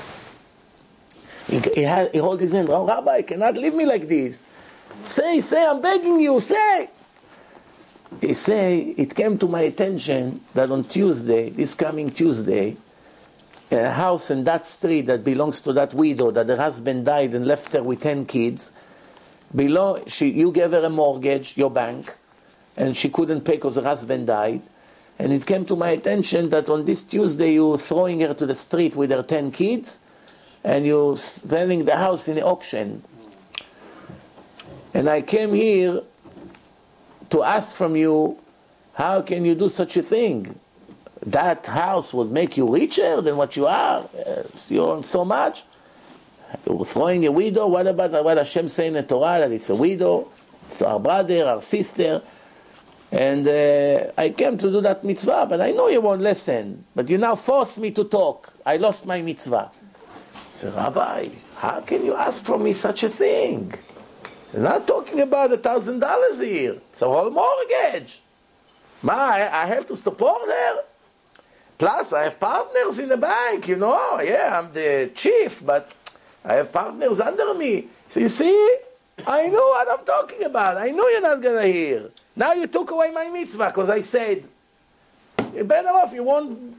He, he, had, he held his hand, oh, Rabbi, cannot leave me like this. Say, say, I'm begging you, say. He say, it came to my attention that on Tuesday, this coming Tuesday, a house in that street that belongs to that widow, that her husband died and left her with ten kids, below, she, you gave her a mortgage, your bank, and she couldn't pay because her husband died. And it came to my attention that on this Tuesday you were throwing her to the street with her ten kids, and you're selling the house in the auction. And I came here to ask from you, how can you do such a thing? That house would make you richer than what you are. Uh, you own so much. You're throwing a widow. What about what Hashem saying in the Torah, that it's a widow, it's our brother, our sister. And uh, I came to do that mitzvah, but I know you won't listen. But you now force me to talk. I lost my mitzvah. I said, Rabbi, how can you ask from me such a thing? We're not talking about a thousand dollars a year. It's a whole mortgage. Ma, I, I have to support her. Plus, I have partners in the bank, you know. Yeah, I'm the chief, but I have partners under me. So you see, I know what I'm talking about. I know you're not going to hear. Now you took away my mitzvah because I said, you're better off. You won't.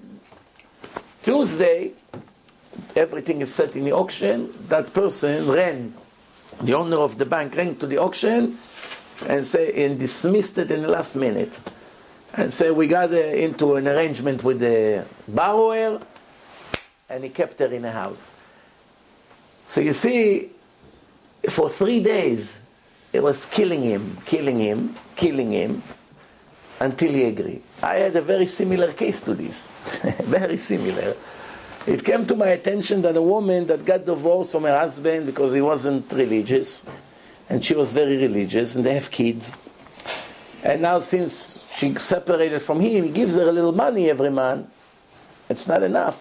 Tuesday, everything is set in the auction. That person ran, the owner of the bank ran to the auction and say and dismissed it in the last minute. And say we got uh, into an arrangement with the borrower, and he kept her in the house. So you see, for three days, it was killing him, killing him, killing him, until he agreed. I had a very similar case to this, very similar. It came to my attention that a woman that got divorced from her husband because he wasn't religious, and she was very religious, and they have kids. And now since she separated from him, he gives her a little money every month. It's not enough.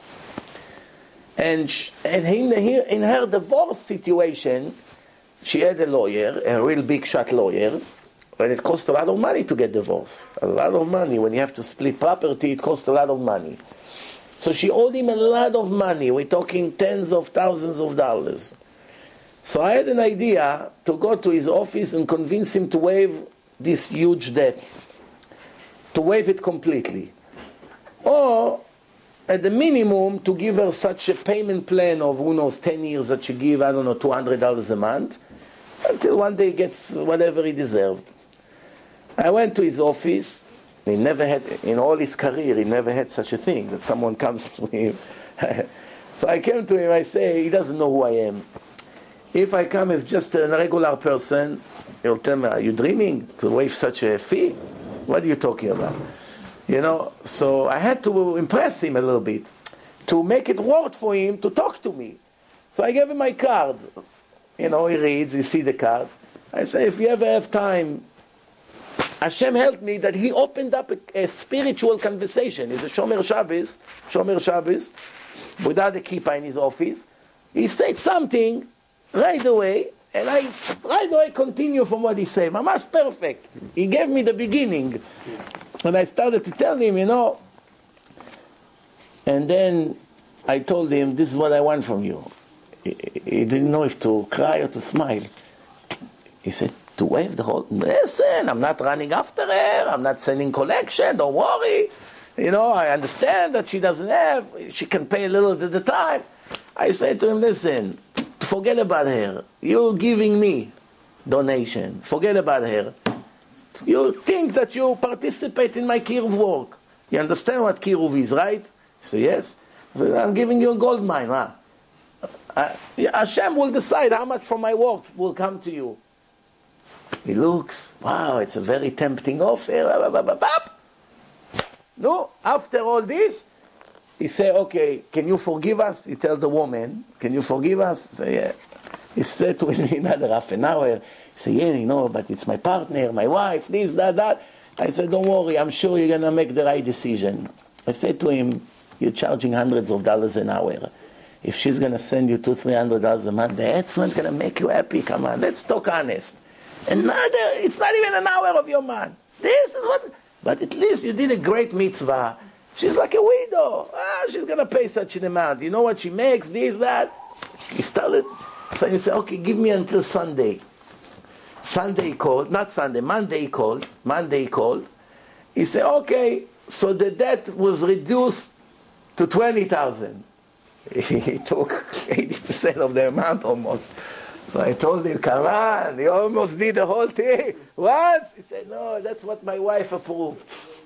And, she, and in, the, in her divorce situation, she had a lawyer, a real big shot lawyer, and it cost a lot of money to get divorced. A lot of money. When you have to split property, it costs a lot of money. So she owed him a lot of money. We're talking tens of thousands of dollars. So I had an idea to go to his office and convince him to waive this huge debt, to waive it completely. Or, at the minimum, to give her such a payment plan of, who knows, ten years that she give, I don't know, two hundred dollars a month, until one day he gets whatever he deserved. I went to his office. He never had, in all his career, he never had such a thing, that someone comes to him. So I came to him, I say, he doesn't know who I am. If I come as just a regular person, he'll tell me, are you dreaming to waive such a fee? What are you talking about? You know, so I had to impress him a little bit, to make it worth for him to talk to me. So I gave him my card. You know, he reads, he sees the card. I say, if you ever have time, Hashem helped me that he opened up a, a spiritual conversation. He's a Shomer Shabbos, Shomer Shabbos, without a kippah in his office. He said something right away, and I right away continue from what he said. Mamash perfect. He gave me the beginning. And I started to tell him, you know, and then I told him, this is what I want from you. He, he didn't know if to cry or to smile. He said, to waive the whole, listen, I'm not running after her, I'm not sending collection, don't worry. You know, I understand that she doesn't have, she can pay a little at a time. I said to him, listen, forget about her. You're giving me donation. Forget about her. You think that you participate in my kiruv work. You understand what kiruv is, right? He said, yes. I said, I'm giving you a gold mine, huh? Uh, Hashem will decide how much from my work will come to you. He looks, wow, it's a very tempting offer. No, after all this, he said, okay, can you forgive us? He told the woman, can you forgive us? He said, yeah. He said to me another half an hour, he said, yeah, you know, but it's my partner, my wife, this, that, that. I said, don't worry, I'm sure you're going to make the right decision. I said to him, you're charging hundreds of dollars an hour. If she's going to send you two, three hundred dollars a month, that's not going to make you happy. Come on, let's talk honest. Another, it's not even an hour of your month. This is what, but at least you did a great mitzvah. She's like a widow. Ah, she's going to pay such an amount. You know what she makes, this, that. He started, so he said, okay, give me until Sunday. Sunday he called, not Sunday, Monday he called, Monday he called. He said, okay, so the debt was reduced to twenty thousand. He took eighty percent of the amount almost. So I told him, come on, you almost did the whole thing. What? He said, no, that's what my wife approved.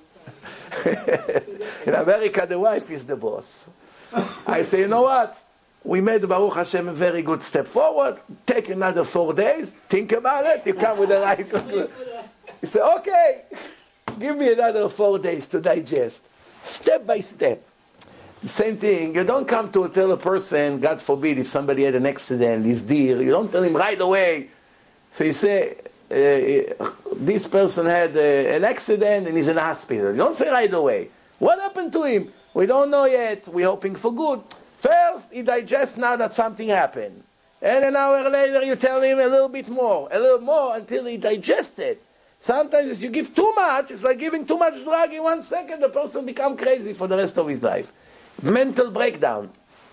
In America, the wife is the boss. I say, you know what? We made, Baruch Hashem, a very good step forward. Take another four days. Think about it. You come with the right conclusion. He said, okay, give me another four days to digest. Step by step. The same thing, you don't come to tell a person, God forbid, if somebody had an accident, he's dear, you don't tell him right away. So you say, uh, this person had uh, an accident and he's in the hospital. You don't say right away. What happened to him? We don't know yet. We're hoping for good. First, he digests now that something happened. And an hour later you tell him a little bit more, a little more until he digests it. Sometimes if you give too much, it's like giving too much drug in one second, the person becomes crazy for the rest of his life. Mental breakdown.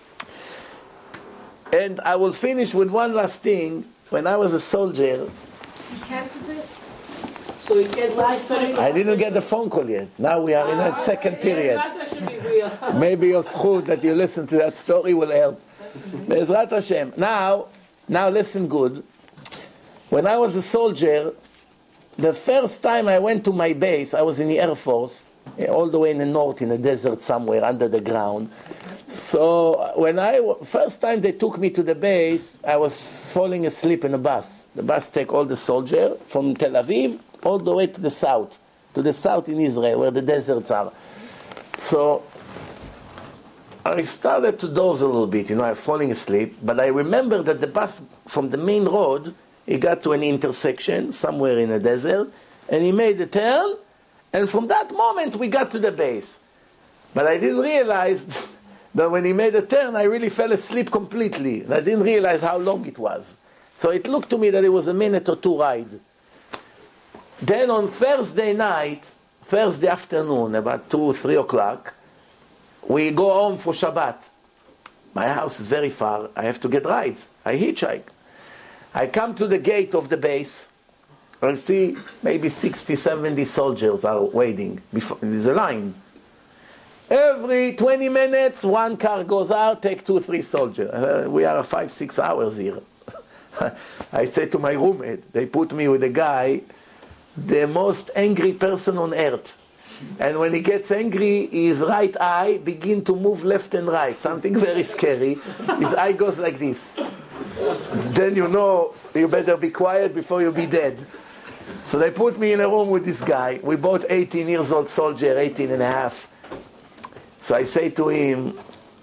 And I will finish with one last thing. When I was a soldier, He cancels it? So he cancels it? I didn't get the phone call yet. Now we are in that second period. That should be real. Maybe your schut that you listen to that story will help. Be'ezrat Hashem. Now, now listen good. When I was a soldier, the first time I went to my base, I was in the Air Force, all the way in the north, in the desert somewhere, under the ground. So when I, first time they took me to the base, I was falling asleep in a bus. The bus take all the soldiers from Tel Aviv all the way to the south, to the south in Israel, where the deserts are. So I started to doze a little bit, you know, I'm falling asleep, but I remember that the bus from the main road, he got to an intersection somewhere in a desert, and he made a turn, and from that moment we got to the base. But I didn't realize that when he made a turn, I really fell asleep completely. I didn't realize how long it was. So it looked to me that it was a minute or two ride. Then on Thursday night, Thursday afternoon, about two, three o'clock, we go home for Shabbat. My house is very far. I have to get rides. I hitchhike. I come to the gate of the base. I see maybe sixty, seventy soldiers are waiting. Before, there's a line. Every twenty minutes, one car goes out, take two, three soldiers. Uh, we are five, six hours here. I say to my roommate, they put me with a guy, the most angry person on earth. And when he gets angry, his right eye begins to move left and right. Something very scary. His eye goes like this. Then you know you better be quiet before you be dead. So they put me in a room with this guy. We both eighteen years old soldier, eighteen and a half. So I say to him,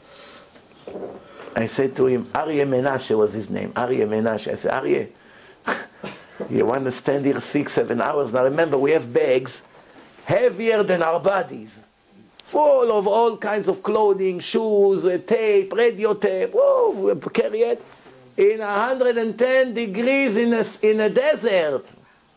I said to him, Aryeh Menashe was his name, Aryeh Menashe. I said, Aryeh, you want to stand here six, seven hours? Now remember, we have bags heavier than our bodies, full of all kinds of clothing, shoes, tape, radio tape. Whoa, we carry it in one hundred ten degrees in a, in a desert.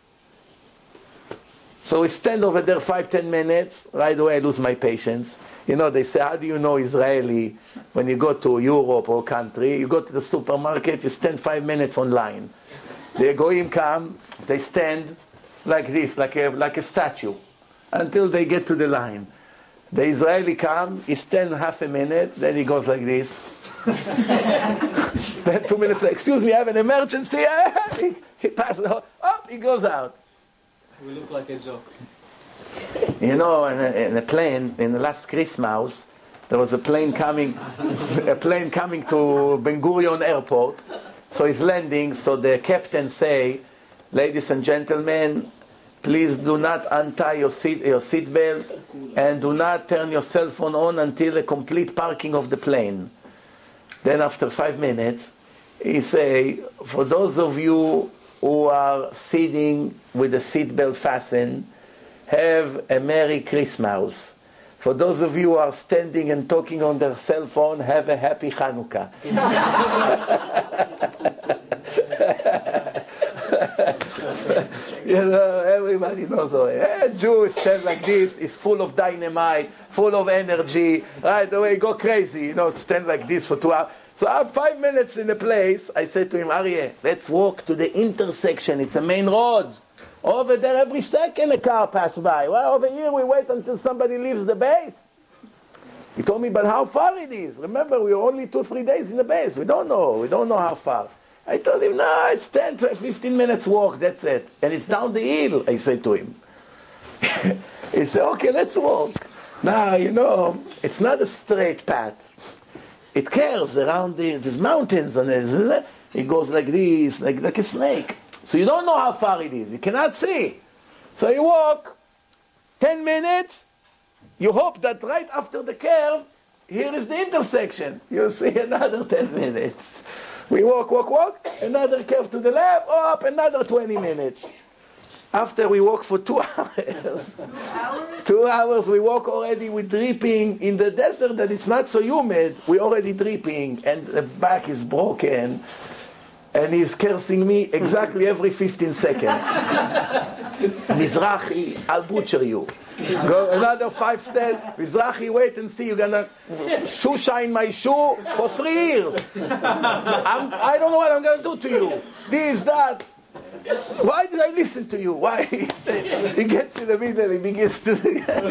So we stand over there five, ten minutes. Right away I lose my patience. You know, they say, how do you know Israeli when you go to Europe or country? You go to the supermarket, you stand five minutes online. The goyim come, they stand like this, like a, like a statue, until they get to the line. The Israeli come, he stands half a minute, then he goes like this. Then two minutes later, excuse me, I have an emergency. he, he passes, oh, he goes out. We look like a joke. You know, in a, in a plane, in the last Christmas, there was a plane coming, a plane coming to Ben Gurion Airport. So he's landing, so the captain say, ladies and gentlemen, please do not untie your seat, your seat belt, and do not turn your cell phone on until the complete parking of the plane. Then after five minutes, he say, for those of you who are sitting with the seat belt fastened, have a Merry Christmas. For those of you who are standing and talking on their cell phone, have a Happy Hanukkah. You know, everybody knows. A Jew stands like this, is full of dynamite, full of energy. Right away, go crazy. You know, stand like this for two hours. So I'm five minutes in the place. I said to him, Aryeh, let's walk to the intersection. It's a main road. Over there, every second a car passes by. Well, over here, we wait until somebody leaves the base. He told me, but how far it is? Remember, we were only two, three days in the base. We don't know. We don't know how far. I told him, no, it's ten to fifteen minutes walk, that's it. And it's down the hill, I said to him. He said, okay, let's walk. Now, you know, it's not a straight path. It curves around the, these mountains, and it goes like this, like, like a snake. So you don't know how far it is. You cannot see. So you walk ten minutes. You hope that right after the curve, here is the intersection. You'll see another ten minutes. We walk, walk, walk. Another curve to the left. Up, another twenty minutes. After we walk for two hours. Two hours? Two hours, we walk already with dripping in the desert that it's not so humid. We're already dripping and the back is broken. and he's cursing me exactly every fifteen seconds. Mizrahi, I'll butcher you. Go another five steps. Mizrahi, wait and see. You're gonna shoe shine my shoe for three years. I'm, I don't know what I'm gonna do to you. This, that. Why did I listen to you? Why? He gets in the middle, he begins to...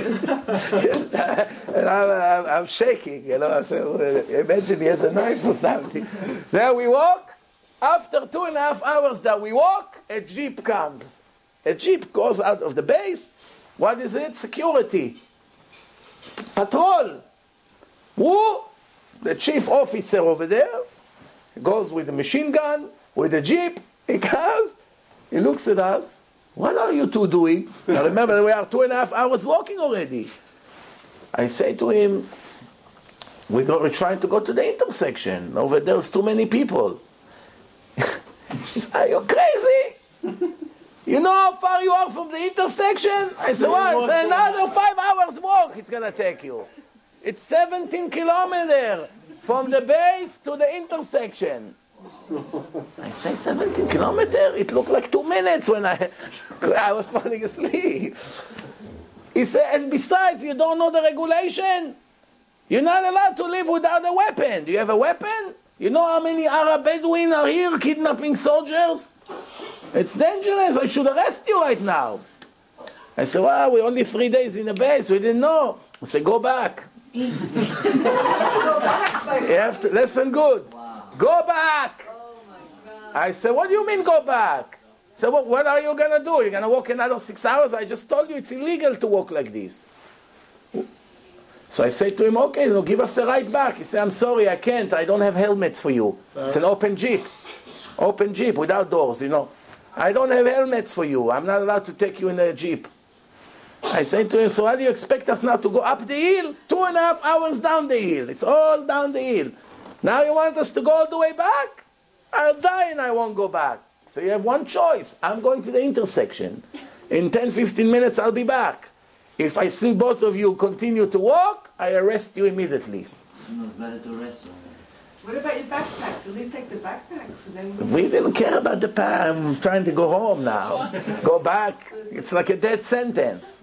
and I'm, I'm, I'm shaking, you know. I said, well, imagine he has a knife or something. There we walk. After two and a half hours that we walk, a jeep comes. A jeep goes out of the base. What is it? Security. Patrol. Who? The chief officer over there goes with a machine gun, with a jeep. He comes. He looks at us. What are you two doing? Now remember, we are two and a half hours walking already. I say to him, we go, we're trying to go to the intersection. Over there's too many people. He said, are you crazy? You know how far you are from the intersection? I said, what? It's another five hours walk it's going to take you. It's seventeen kilometers from the base to the intersection. I say seventeen kilometers? It looked like two minutes when I, I was falling asleep. He said, and besides, you don't know the regulation? You're not allowed to live without a weapon. Do you have a weapon? You know how many Arab Bedouin are here kidnapping soldiers? It's dangerous. I should arrest you right now. I said, well, we're only three days in the base. We didn't know. I said, go back. You have to listen good. Go back. I said, what do you mean go back? So what, what are you going to do? You're going to walk another six hours? I just told you it's illegal to walk like this. So I said to him, okay, no, give us the ride back. He said, I'm sorry, I can't. I don't have helmets for you. Sorry. It's an open jeep. Open jeep without doors, you know. I don't have helmets for you. I'm not allowed to take you in a jeep. I said to him, so how do you expect us now to go up the hill? Two and a half hours down the hill. It's all down the hill. Now you want us to go all the way back? I'll die and I won't go back. So you have one choice. I'm going to the intersection. In ten, fifteen minutes, I'll be back. If I see both of you continue to walk, I arrest you immediately. It's better to arrest you. What about your backpacks? At least take the backpacks. And then we didn't care about the pack. I'm trying to go home now. Go back. It's like a death sentence.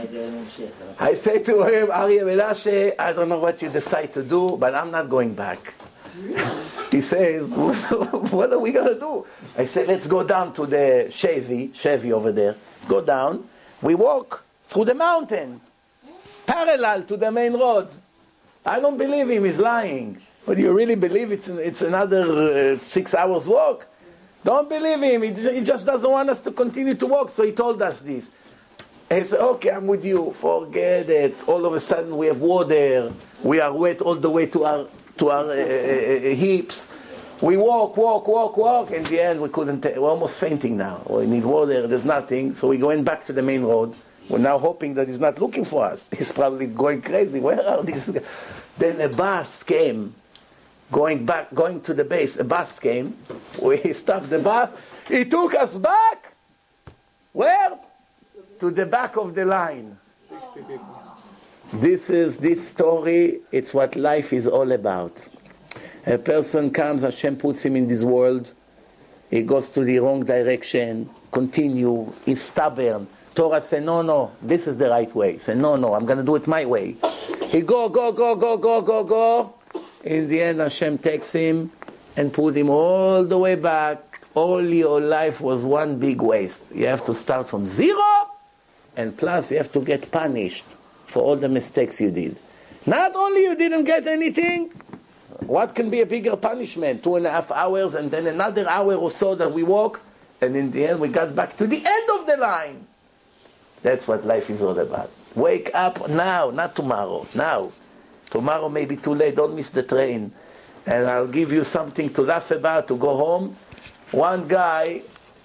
I say to him, Aryeh Menashe, I don't know what you decide to do, but I'm not going back. He says, what are we going to do? I say, let's go down to the Chevy, Chevy over there. Go down. We walk through the mountain, parallel to the main road. I don't believe him, he's lying. But you really believe it's, an, it's another uh, six hours walk? Don't believe him, he, he just doesn't want us to continue to walk, so he told us this. And he said, okay, I'm with you, forget it. All of a sudden we have water, we are wet all the way to our, to our uh, uh, hips. We walk, walk, walk, walk. In the end, we couldn't, ta- we're almost fainting now. We need water, there's nothing. So we're going back to the main road. We're now hoping that he's not looking for us. He's probably going crazy. Where are these guys? Then a bus came, going back, going to the base. A bus came. We stopped the bus. He took us back. Where? To the back of the line. sixty people. This is, this story, it's what life is all about. A person comes, Hashem puts him in this world. He goes to the wrong direction. Continue. He's stubborn. Torah said, no, no, this is the right way. He said, no, no, I'm going to do it my way. He go, go, go, go, go, go, go. In the end, Hashem takes him and put him all the way back. All your life was one big waste. You have to start from zero, and plus you have to get punished for all the mistakes you did. Not only you didn't get anything, what can be a bigger punishment? Two and a half hours and then another hour or so that we walk, and in the end we got back to the end of the line. That's what life is all about. Wake up now, not tomorrow, now. Tomorrow may be too late, don't miss the train. And I'll give you something to laugh about, to go home. One guy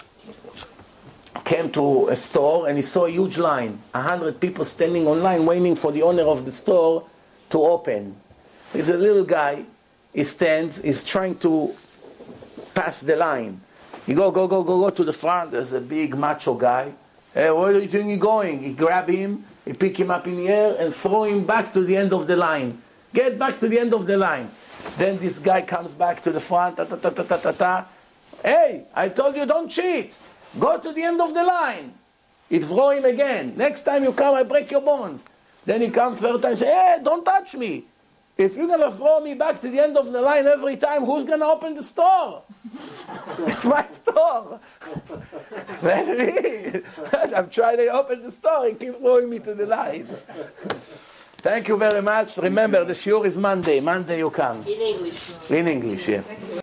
came to a store and he saw a huge line. A hundred people standing online waiting for the owner of the store to open. There's a little guy, he stands, he's trying to pass the line. You go, go, go, go, go to the front, there's a big macho guy. Hey, where do you think you're going? He grab him, he pick him up in the air and throw him back to the end of the line. Get back to the end of the line. Then this guy comes back to the front, ta ta ta ta ta ta ta. Hey, I told you don't cheat. Go to the end of the line. It throw him again. Next time you come, I break your bones. Then he comes third time and say, hey, don't touch me. If you're going to throw me back to the end of the line every time, who's going to open the store? It's my store. Let me. I'm trying to open the store. He keeps throwing me to the line. Thank you very much. Remember, the shiur is Monday. Monday you come. In English. In English, yeah.